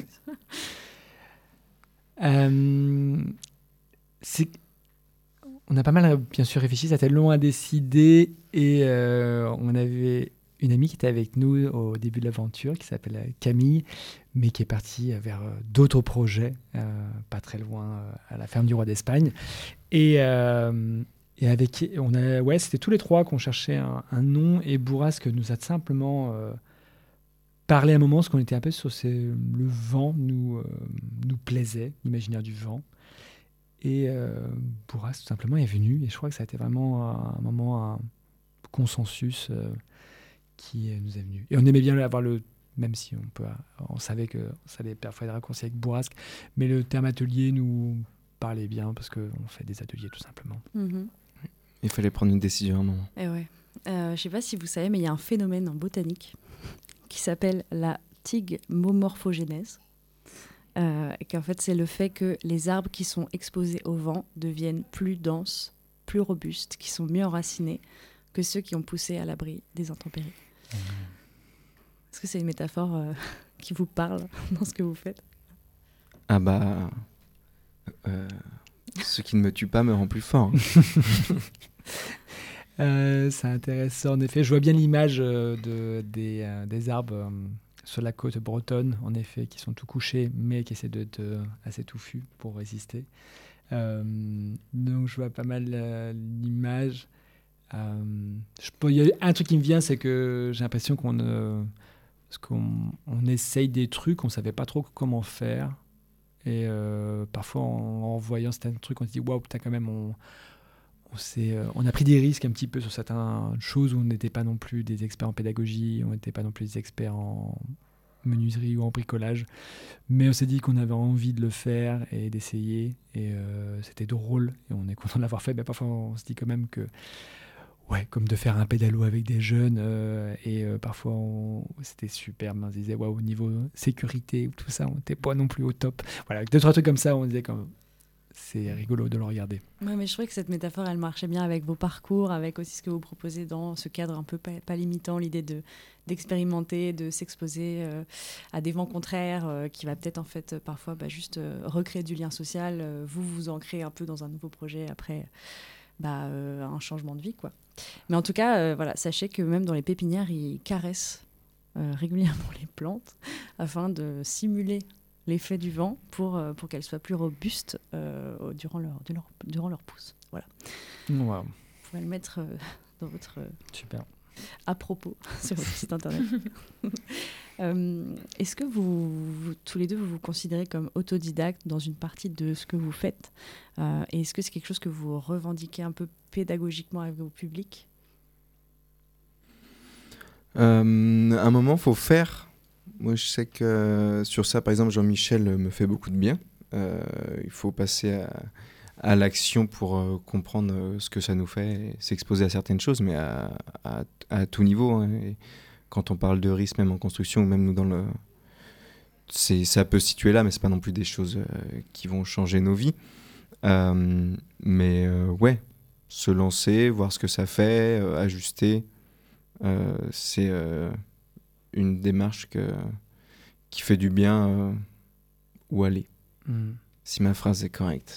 C: euh, c'est... On a pas mal, bien sûr, réfléchi, ça a été long à décider et euh, on avait une amie qui était avec nous au début de l'aventure, qui s'appelle Camille, mais qui est partie vers d'autres projets, euh, pas très loin, euh, à la ferme du roi d'Espagne. Et, euh, et avec, on a, ouais, c'était tous les trois qu'on cherchait un, un nom, et Bourrasque nous a simplement euh, parlé un moment, parce qu'on était un peu sur ces, le vent nous, euh, nous plaisait, l'imaginaire du vent. Et euh, Bourrasque, tout simplement, est venu. Et je crois que ça a été vraiment un, un moment, un consensus euh, qui nous est venu. Et on aimait bien avoir le... Même si on, peut, on savait que ça allait parfois être raccourci avec Bourrasque, mais le terme atelier nous parlait bien parce qu'on fait des ateliers, tout simplement.
A: Mm-hmm.
B: Il fallait prendre une décision à un moment.
A: Et ouais. Euh, je ne sais pas si vous savez, mais il y a un phénomène en botanique qui s'appelle la thigmomorphogénèse. Euh, et qu'en fait, c'est le fait que les arbres qui sont exposés au vent deviennent plus denses, plus robustes, qui sont mieux enracinés que ceux qui ont poussé à l'abri des intempéries. Mmh. Est-ce que c'est une métaphore euh, qui vous parle dans ce que vous faites?
B: Ah bah... Euh, ce qui ne me tue pas me rend plus fort.
C: euh, c'est intéressant, en effet. Je vois bien l'image euh, de, des, euh, des arbres... Euh, sur la côte bretonne, en effet, qui sont tout couchés, mais qui essaient d'être euh, assez touffus pour résister. Euh, donc, je vois pas mal euh, l'image. Euh, il y a un truc qui me vient, c'est que j'ai l'impression qu'on, euh, parce qu'on on essaye des trucs, on ne savait pas trop comment faire. Et euh, parfois, en, en voyant certains trucs, on se dit « Waouh, putain, quand même, on... » On, euh, on a pris des risques un petit peu sur certaines choses où on n'était pas non plus des experts en pédagogie, on n'était pas non plus des experts en menuiserie ou en bricolage, mais on s'est dit qu'on avait envie de le faire et d'essayer, et euh, c'était drôle, et on est content de l'avoir fait, mais parfois on se dit quand même que, ouais, comme de faire un pédalo avec des jeunes, euh, et euh, parfois on, c'était super, mais on se disait, waouh, au niveau sécurité, tout ça, on n'était pas non plus au top. Voilà, deux, trois trucs comme ça, on disait comme... C'est rigolo de le regarder.
A: Ouais, mais je trouvais que cette métaphore, elle marchait bien avec vos parcours, avec aussi ce que vous proposez dans ce cadre un peu pas, pas limitant, l'idée de, d'expérimenter, de s'exposer euh, à des vents contraires, euh, qui va peut-être en fait parfois bah, juste euh, recréer du lien social. Euh, vous vous ancrez un peu dans un nouveau projet après bah, euh, un changement de vie, quoi. Mais en tout cas, euh, voilà, sachez que même dans les pépinières, ils caressent euh, régulièrement les plantes afin de simuler l'effet du vent pour, euh, pour qu'elles soient plus robustes euh, durant, leur, durant, durant leur pousse. Voilà.
C: Wow.
A: Vous pouvez le mettre euh, dans votre... Euh,
C: Super.
A: À propos, sur votre site internet. euh, est-ce que vous, vous, tous les deux, vous vous considérez comme autodidacte dans une partie de ce que vous faites euh, et est-ce que c'est quelque chose que vous revendiquez un peu pédagogiquement avec vos publics?
B: euh, À un moment, il faut faire... Moi, je sais que euh, sur ça, par exemple, Jean-Michel me fait beaucoup de bien. Euh, il faut passer à, à l'action pour euh, comprendre euh, ce que ça nous fait, et s'exposer à certaines choses, mais à, à, à tout niveau. Hein. Et quand on parle de risque, même en construction, ou même nous dans le... C'est, ça peut se situer là, mais ce n'est pas non plus des choses euh, qui vont changer nos vies. Euh, mais euh, ouais, se lancer, voir ce que ça fait, euh, ajuster, euh, c'est... Euh, une démarche que, qui fait du bien euh, où aller, mm. si ma phrase est correcte.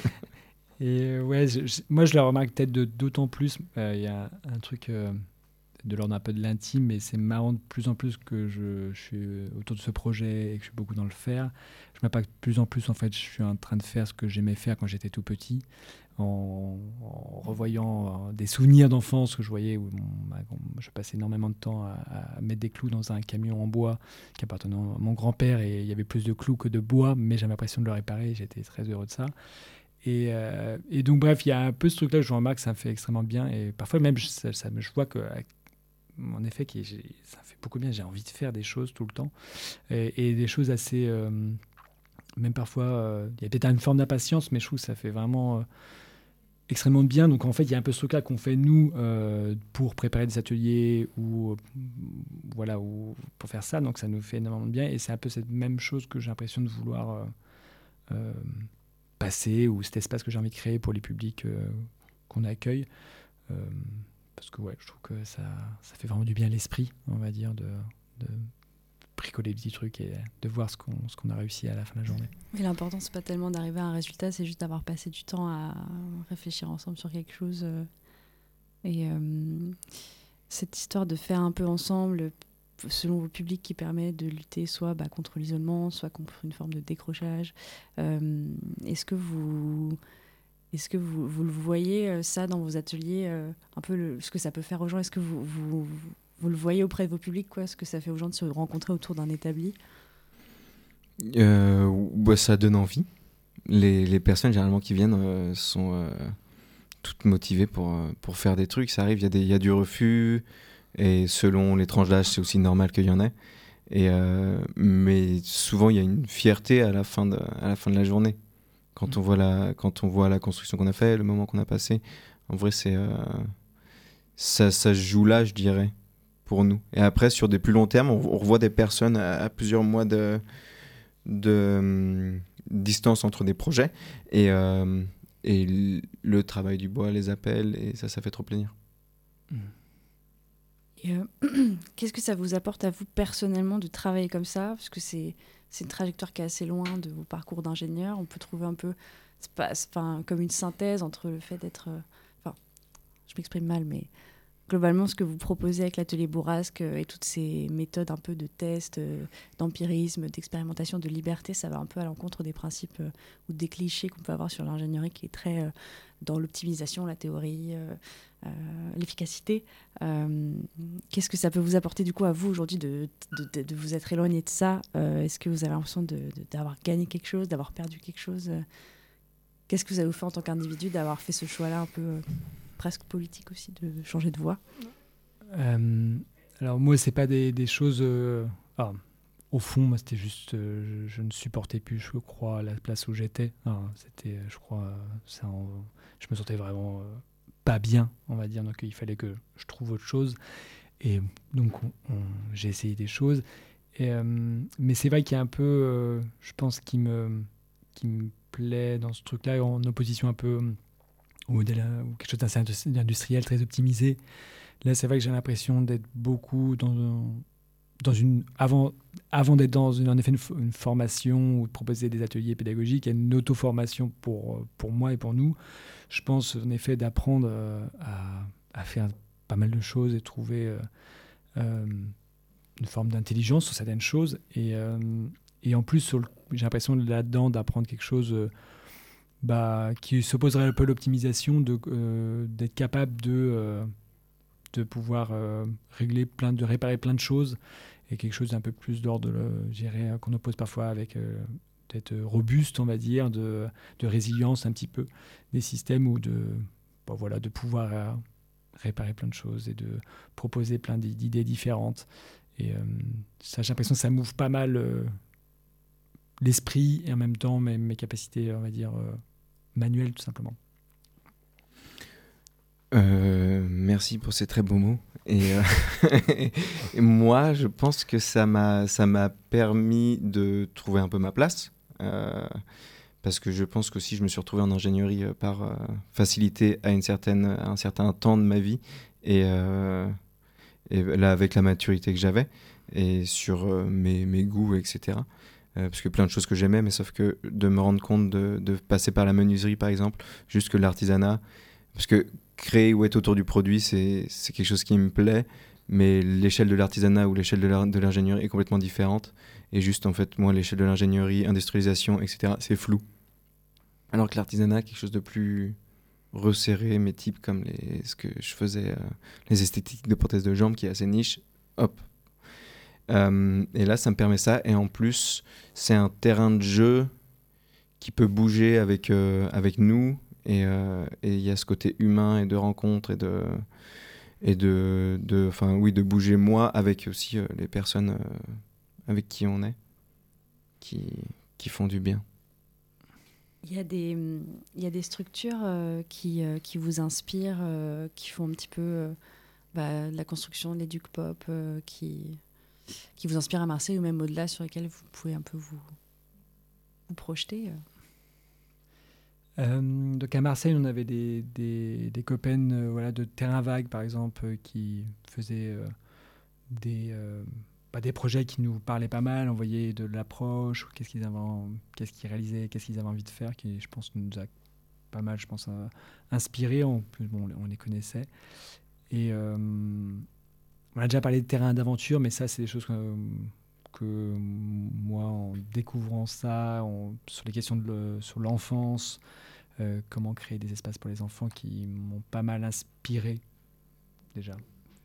C: Et euh, ouais, je, je, moi je le remarque peut-être de, d'autant plus, il euh, y a un truc, euh, de l'ordre un peu de l'intime, mais c'est marrant de plus en plus que je, je suis autour de ce projet et que je suis beaucoup dans le faire. Je m'impacte de plus en plus, en fait, je suis en train de faire ce que j'aimais faire quand j'étais tout petit, en, en revoyant des souvenirs d'enfance que je voyais, où mon, je passais énormément de temps à, à mettre des clous dans un camion en bois qui appartenait à mon grand-père, et il y avait plus de clous que de bois, mais j'avais l'impression de le réparer, j'étais très heureux de ça. Et, euh, et donc bref, il y a un peu ce truc-là, je remarque, ça me fait extrêmement bien, et parfois même, je, ça, ça, je vois que... en effet, qui, ça fait beaucoup bien. J'ai envie de faire des choses tout le temps. Et, et des choses assez... Euh, même parfois, euh, il y a peut-être une forme d'impatience, mais je trouve que ça fait vraiment euh, extrêmement bien. Donc en fait, il y a un peu ce truc-là qu'on fait, nous, euh, pour préparer des ateliers ou, euh, voilà, ou pour faire ça. Donc ça nous fait énormément de bien. Et c'est un peu cette même chose que j'ai l'impression de vouloir euh, euh, passer, ou cet espace que j'ai envie de créer pour les publics euh, qu'on accueille. Euh, Parce que ouais, je trouve que ça, ça fait vraiment du bien à l'esprit, on va dire, de, de bricoler des petits trucs et de voir ce qu'on, ce qu'on a réussi à la fin de la journée.
A: Et l'important, c'est pas tellement d'arriver à un résultat, c'est juste d'avoir passé du temps à réfléchir ensemble sur quelque chose. Euh, et euh, cette histoire de faire un peu ensemble, selon vos publics, qui permet de lutter soit bah, contre l'isolement, soit contre une forme de décrochage. Euh, est-ce que vous... Est-ce que vous, vous le voyez, euh, ça, dans vos ateliers, euh, un peu le, ce que ça peut faire aux gens? Est-ce que vous, vous, vous, vous le voyez auprès de vos publics, quoi, ce que ça fait aux gens de se rencontrer autour d'un établi?
B: euh, bah, Ça donne envie. Les, les personnes, généralement, qui viennent euh, sont euh, toutes motivées pour, euh, pour faire des trucs. Ça arrive, il y, y a du refus, et selon les tranches d'âge, c'est aussi normal qu'il y en ait. Et, euh, mais souvent, il y a une fierté à la fin de, à la fin de la journée. Quand on voit la, quand on voit la construction qu'on a fait, le moment qu'on a passé, en vrai, c'est, euh, ça, ça se joue là, je dirais, pour nous. Et après, sur des plus longs termes, on, on revoit des personnes à, à plusieurs mois de, de um, distance entre des projets. Et, euh, et le travail du bois les appelle, et ça, ça fait trop plaisir.
A: Et euh, qu'est-ce que ça vous apporte à vous personnellement de travailler comme ça? Parce que c'est... C'est une trajectoire qui est assez loin de vos parcours d'ingénieur. On peut trouver un peu, c'est pas, c'est pas, comme une synthèse entre le fait d'être... Enfin, je m'exprime mal, mais globalement, ce que vous proposez avec l'atelier Bourrasque et toutes ces méthodes un peu de test, d'empirisme, d'expérimentation, de liberté, ça va un peu à l'encontre des principes ou des clichés qu'on peut avoir sur l'ingénierie, qui est très dans l'optimisation, la théorie, euh, euh, l'efficacité. Euh, qu'est-ce que ça peut vous apporter du coup à vous aujourd'hui de, de, de, de vous être éloigné de ça? euh, Est-ce que vous avez l'impression de, de, d'avoir gagné quelque chose, d'avoir perdu quelque chose? Qu'est-ce que ça vous fait en tant qu'individu d'avoir fait ce choix-là un peu euh, presque politique aussi, de changer de voie?
C: euh, Alors moi, c'est pas des, des choses... Euh, ah, au fond, moi, c'était juste... Euh, je, je ne supportais plus, je crois, la place où j'étais. Ah, c'était, je crois... Ça en, je me sentais vraiment... Euh, pas bien, on va dire, donc il fallait que je trouve autre chose, et donc on, on, j'ai essayé des choses, et, euh, mais c'est vrai qu'il y a un peu, euh, je pense, qui me, qui me plaît dans ce truc-là, en opposition un peu au modèle, ou quelque chose d'assez industriel, très optimisé. Là, c'est vrai que j'ai l'impression d'être beaucoup dans, dans une... Avant, avant d'être dans une, en effet une, une formation ou de proposer des ateliers pédagogiques, il y a une auto-formation pour, pour moi et pour nous. Je pense en effet d'apprendre euh, à, à faire pas mal de choses et trouver euh, euh, une forme d'intelligence sur certaines choses. Et, euh, et en plus, sur le, j'ai l'impression là-dedans d'apprendre quelque chose euh, bah, qui s'opposerait un peu à l'optimisation, de, euh, d'être capable de, euh, de pouvoir euh, régler plein, de réparer plein de choses, et quelque chose d'un peu plus d'ordre, je dirais, qu'on oppose parfois avec... Euh, d'être robuste, on va dire, de, de résilience un petit peu des systèmes, ou de, bon, voilà, de pouvoir euh, réparer plein de choses et de proposer plein d'idées différentes. Et euh, ça, j'ai l'impression que ça m'ouvre pas mal euh, l'esprit, et en même temps mes, mes capacités, on va dire, euh, manuelles, tout simplement.
B: Euh, merci pour ces très beaux mots. Et, euh, et moi, je pense que ça m'a, ça m'a permis de trouver un peu ma place. Euh, parce que je pense qu'aussi je me suis retrouvé en ingénierie euh, par euh, facilité à, une certaine, à un certain temps de ma vie, et, euh, et là avec la maturité que j'avais, et sur euh, mes, mes goûts, et cetera. Euh, parce que plein de choses que j'aimais, mais sauf que de me rendre compte de, de passer par la menuiserie par exemple, juste que l'artisanat, parce que créer ou être autour du produit, c'est, c'est quelque chose qui me plaît, mais l'échelle de l'artisanat ou l'échelle de, l'ar- de l'ingénierie est complètement différente. Et juste, en fait, moi, l'échelle de l'ingénierie, industrialisation, et cetera, c'est flou. Alors que l'artisanat, quelque chose de plus resserré, mes types comme les, ce que je faisais, euh, les esthétiques de prothèses de jambes, qui est assez niche, hop. Euh, et là, ça me permet ça. Et en plus, c'est un terrain de jeu qui peut bouger avec, euh, avec nous. Et il euh, y a ce côté humain et de rencontre et de, et de, de, enfin, oui, de bouger moi avec aussi euh, les personnes euh, avec qui on est, qui, qui font du bien.
A: Il y a des, il y a des structures euh, qui, euh, qui vous inspirent, euh, qui font un petit peu euh, bah, la construction de l'éduc pop, euh, qui, qui vous inspirent à Marseille ou même au-delà, sur lesquelles vous pouvez un peu vous, vous projeter.
C: Euh, donc à Marseille, on avait des, des, des copains euh, voilà, de Terrain Vague, par exemple, euh, qui faisaient euh, des, euh, bah, des projets qui nous parlaient pas mal, on voyait de l'approche, qu'est-ce qu'ils avaient, qu'est-ce qu'ils réalisaient, qu'est-ce qu'ils avaient envie de faire, qui, je pense, nous a pas mal, je pense, euh, inspirés. On, bon, on les connaissait. Et euh, on a déjà parlé de terrain d'aventure, mais ça, c'est des choses que, que moi, en découvrant ça, en, sur les questions de le, sur l'enfance, euh, comment créer des espaces pour les enfants, qui m'ont pas mal inspiré déjà.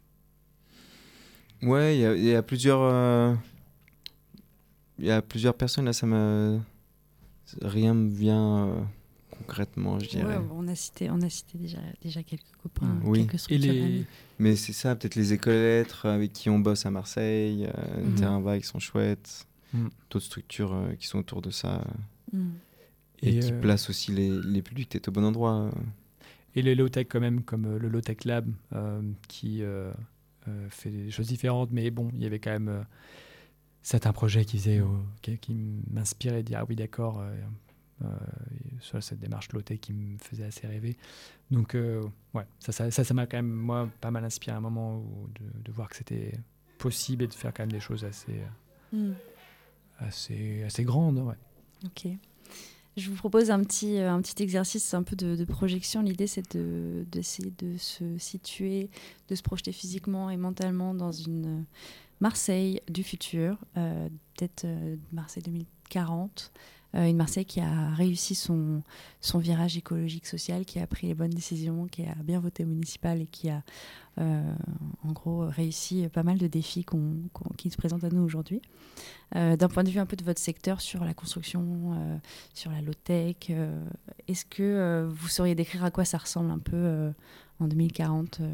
B: Ouais, il y, y a plusieurs, il euh, y a plusieurs personnes là. Ça me, rien me vient euh, concrètement, je dirais.
A: Ouais, on a cité, on a cité déjà, déjà quelques copains,
B: Mmh, oui.
A: quelques structures.
C: Les...
B: Mais c'est ça, peut-être les écoles lettres avec qui on bosse à Marseille, euh, mmh. Terrain Vague sont chouettes, mmh. d'autres structures euh, qui sont autour de ça mmh. et, et qui euh... placent aussi les, les publics peut-être au bon endroit. Euh.
C: Et les low-tech quand même, comme euh, le Low-Tech Lab euh, qui euh, euh, fait des choses différentes, mais bon, il y avait quand même euh, certains projets qui, faisaient, euh, qui, qui m'inspiraient de dire ah oui d'accord, euh, euh, sur cette démarche low-tech qui me faisait assez rêver. Donc euh, ouais, ça, ça, ça, ça m'a quand même moi pas mal inspiré à un moment où, de, de voir que c'était possible et de faire quand même des choses assez, mm. assez, assez grandes. Ouais.
A: Ok. Je vous propose un petit, un petit exercice un peu de, de projection. L'idée, c'est de, d'essayer de se situer, de se projeter physiquement et mentalement dans une Marseille du futur, euh, peut-être euh, Marseille deux mille quarante. Euh, une Marseille qui a réussi son, son virage écologique social, qui a pris les bonnes décisions, qui a bien voté au municipal et qui a euh, en gros réussi pas mal de défis qu'on, qu'on, qui se présentent à nous aujourd'hui. Euh, d'un point de vue un peu de votre secteur sur la construction, euh, sur la low-tech, euh, est-ce que euh, vous sauriez décrire à quoi ça ressemble un peu euh, en deux mille quarante euh...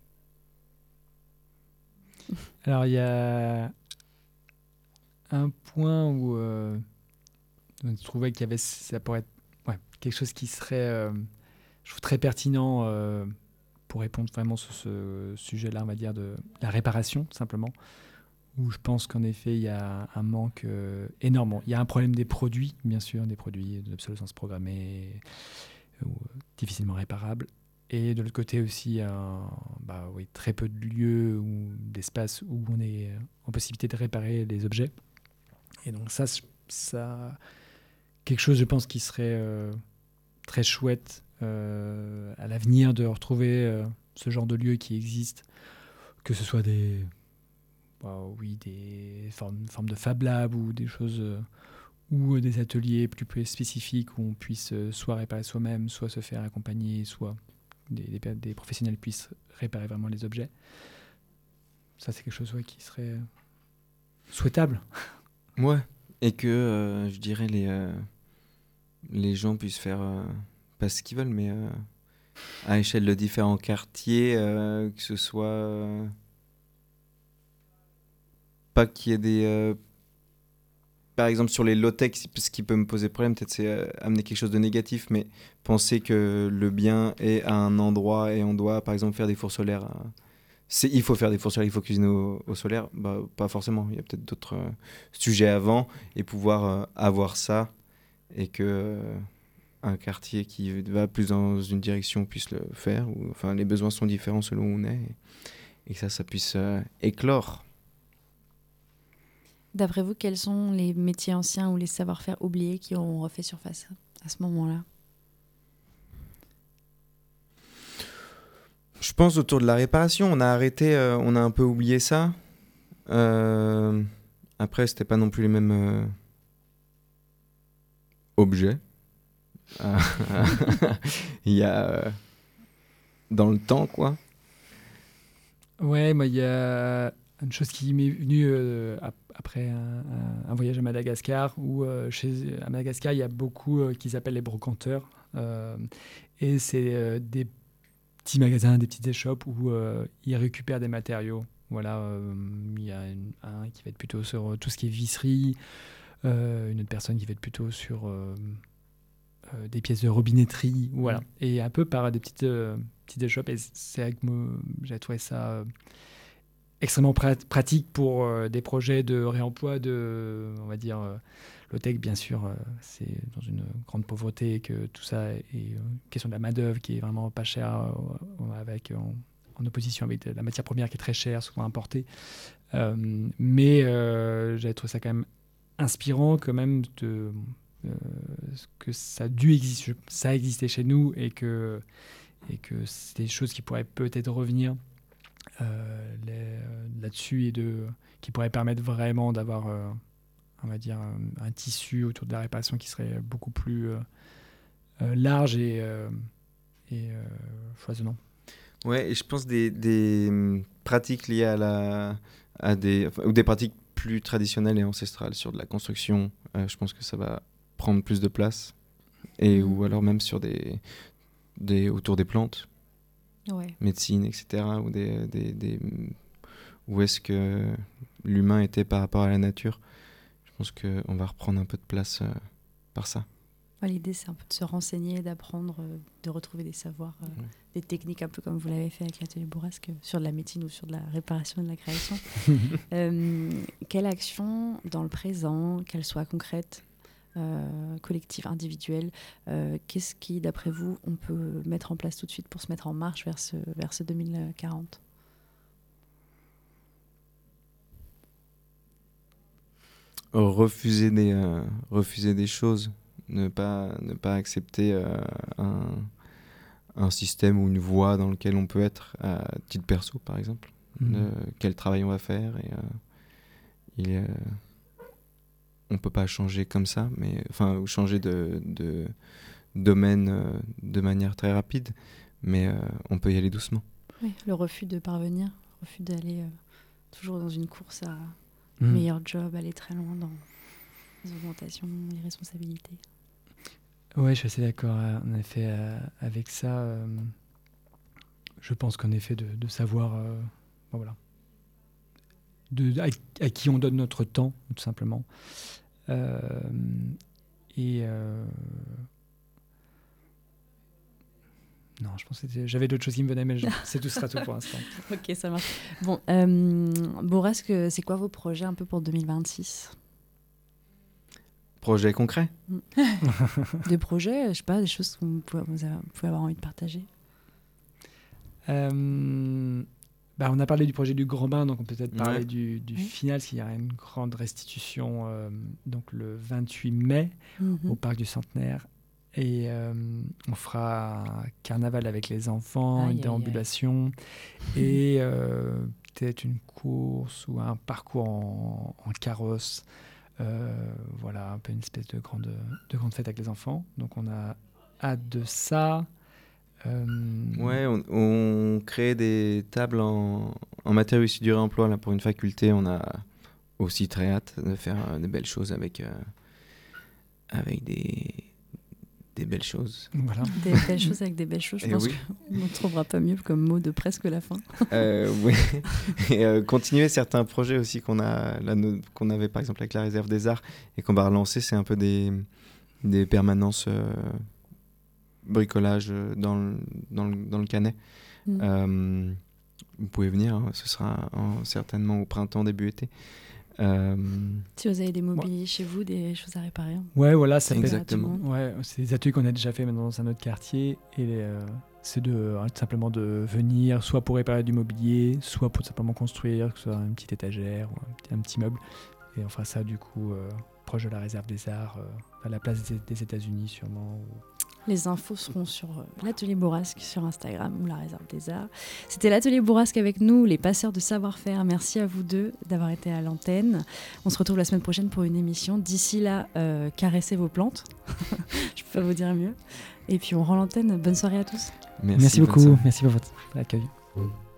C: Alors il y a un point où euh, on trouvait qu'il y avait, ça pourrait être ouais, quelque chose qui serait, euh, je trouve, très pertinent euh, pour répondre vraiment sur ce sujet-là, on va dire, de la réparation, tout simplement, où je pense qu'en effet, il y a un manque euh, énorme. Il y a un problème des produits, bien sûr, des produits d'obsolescence programmée, ou difficilement réparables. Et de l'autre côté aussi, un, bah, oui, très peu de lieux ou d'espaces où on est en possibilité de réparer les objets. Et donc ça, ça quelque chose, je pense, qui serait euh, très chouette euh, à l'avenir de retrouver euh, ce genre de lieux qui existent, que ce soit des, bah, oui, des formes, formes de Fab Lab ou des choses, euh, ou des ateliers plus, plus spécifiques où on puisse euh, soit réparer soi-même, soit se faire accompagner, soit des, des, des professionnels puissent réparer vraiment les objets. Ça, c'est quelque chose ouais, qui serait souhaitable.
B: Ouais, et que, euh, je dirais, les, euh, les gens puissent faire, euh, pas ce qu'ils veulent, mais euh, à échelle de différents quartiers, euh, que ce soit... Euh, pas qu'il y ait des... Euh, par exemple, sur les low-tech, ce qui peut me poser problème, peut-être c'est euh, amener quelque chose de négatif, mais penser que le bien est à un endroit et on doit, par exemple, faire des fours solaires... À, C'est, il faut faire des fours solaires, il faut cuisiner au, au solaire, bah, pas forcément. Il y a peut-être d'autres euh, sujets avant et pouvoir euh, avoir ça et que euh, un quartier qui va plus dans une direction puisse le faire. Ou, enfin, les besoins sont différents selon où on est et, et que ça, ça puisse euh, éclore.
A: D'après vous, quels sont les métiers anciens ou les savoir-faire oubliés qui ont refait surface à ce moment-là ?
B: Je pense autour de la réparation, on a arrêté, euh, on a un peu oublié ça. Euh, après, c'était pas non plus les mêmes euh, objets. Euh, Il y a euh, dans le temps, quoi.
C: Ouais, moi, il y a une chose qui m'est venue euh, ap- après un, un- un voyage à Madagascar, où euh, chez, à Madagascar, il y a beaucoup euh, qu'ils appellent les brocanteurs. Euh, et c'est euh, des petits magasins, des petites échoppes où euh, ils récupèrent des matériaux. Voilà, euh, il y a une- un qui va être plutôt sur euh, tout ce qui est visserie, euh, une autre personne qui va être plutôt sur euh, euh, des pièces de robinetterie, voilà.
B: Mm.
C: Et un peu par des petites, euh, petites échoppes. Et c'est vrai que me- j'ai trouvé ça euh, extrêmement prat- pratique pour euh, des projets de réemploi de, on va dire, euh, low-tech, bien sûr. Euh, c'est dans une grande pauvreté que tout ça est euh, question de la main-d'œuvre qui est vraiment pas chère, euh, avec, en, en opposition avec de la matière première qui est très chère, souvent importée. Euh, mais euh, j'ai trouvé ça quand même inspirant, quand même, de, euh, que ça a dû exister, ça a existé chez nous et que, et que c'est des choses qui pourraient peut-être revenir euh, les- là-dessus et de, qui pourraient permettre vraiment d'avoir, euh, on va dire, un, un tissu autour de la réparation qui serait beaucoup plus euh, euh, large et, euh, et euh, foisonnant.
B: Ouais, et je pense des, des hum, pratiques liées à la, à des, enfin, ou des pratiques plus traditionnelles et ancestrales sur de la construction. Euh, je pense que ça va prendre plus de place, et
A: Mm.
B: ou alors même sur des, des autour des plantes,
A: Ouais.
B: médecine, et cetera. Ou des, des, des où est-ce que l'humain était par rapport à la nature. Je pense que on va reprendre un peu de place euh, par ça.
A: Ouais, l'idée, c'est un peu de se renseigner, d'apprendre, euh, de retrouver des savoirs, euh,
B: Ouais.
A: des techniques, un peu comme vous l'avez fait avec l'atelier Bourrasque, euh, sur de la médecine ou sur de la réparation et de la création. Euh, quelle action, dans le présent, qu'elle soit concrète, euh, collective, individuelle, euh, qu'est-ce qui, d'après vous, on peut mettre en place tout de suite pour se mettre en marche vers ce, vers ce deux mille quarante ?
B: Refuser des, euh, refuser des choses, ne pas, ne pas accepter euh, un, un système ou une voie dans lequel on peut être, à titre perso par exemple,
C: Mhm.
B: de quel travail on va faire. Et, euh, il, euh, on peut pas changer comme ça, mais enfin ou changer de, de domaine euh, de manière très rapide, mais euh, on peut y aller doucement.
A: Oui, le refus de parvenir, le refus d'aller euh, toujours dans une course à
C: Mhm.
A: meilleur job, aller très loin dans les augmentations, les responsabilités.
C: Ouais, je suis assez d'accord. euh, En effet, euh, avec ça, euh, je pense qu'en effet, de, de savoir, euh, bon, voilà, de, à, à qui on donne notre temps, tout simplement. Euh, et euh, non, je pense que c'était- j'avais d'autres choses qui me venaient, mais je- c'est tout, ce sera tout pour l'instant.
A: Ok, ça marche. Bon, euh, Bourrasque, c'est quoi vos projets un peu pour deux mille vingt-six ?
B: Projet concret.
A: Des projets, je sais pas, des choses que vous pouvez, vous avez- vous pouvez avoir envie de partager.
C: Euh, bah, on a parlé du projet du Grand Bain, donc on peut peut-être parler
B: Ouais.
C: du, du
A: Oui.
C: final, parce qu'il y aura une grande restitution euh, donc le vingt-huit mai au Parc du Centenaire. Et euh, on fera un carnaval avec les enfants,
A: Aïe,
C: une
A: aïe,
C: déambulation et euh, peut-être une course ou un parcours en, en carrosse. Euh, voilà, un peu une espèce de grande, de grande fête avec les enfants. Donc on a hâte de ça. Euh,
B: Ouais, on, on crée des tables en, en matériaux issus du réemploi là, pour une faculté. On a aussi très hâte de faire euh, des belles choses avec, euh, avec des, des belles choses.
C: Voilà.
A: Des belles choses avec des belles choses, je
B: Eh
A: pense
B: oui.
A: qu'on ne trouvera pas mieux comme mot de presque la fin.
B: Euh, ouais. Et euh, continuer certains projets aussi qu'on a, là, no- qu'on avait par exemple avec la réserve des arts et qu'on va relancer, c'est un peu des, des permanences euh, bricolage euh, dans le, dans le, dans le Canet.
A: Mm.
B: Euh, vous pouvez venir, hein, ce sera en- certainement au printemps, début été. Euh,
A: Si vous avez des mobiliers chez vous, des choses à réparer.
C: Ouais, voilà, ça peut être-
B: Exactement.
C: Ouais, c'est des ateliers qu'on a déjà fait maintenant dans un autre quartier et euh, c'est de euh, simplement de venir soit pour réparer du mobilier, soit pour simplement construire, que ce soit une petite étagère ou un petit, un petit meuble. Et on fera ça du coup euh, proche de la réserve des arts, euh, à la place des, des États-Unis sûrement. ou-
A: Les infos seront sur euh, l'Atelier Bourrasque sur Instagram ou la Réserve des Arts. C'était l'Atelier Bourrasque avec nous, les passeurs de savoir-faire. Merci à vous deux d'avoir été à l'antenne. On se retrouve la semaine prochaine pour une émission. D'ici là, euh, caressez vos plantes. Je peux pas vous dire mieux. Et puis on rend l'antenne. Bonne soirée à tous.
C: Merci, Merci beaucoup. Merci pour votre accueil.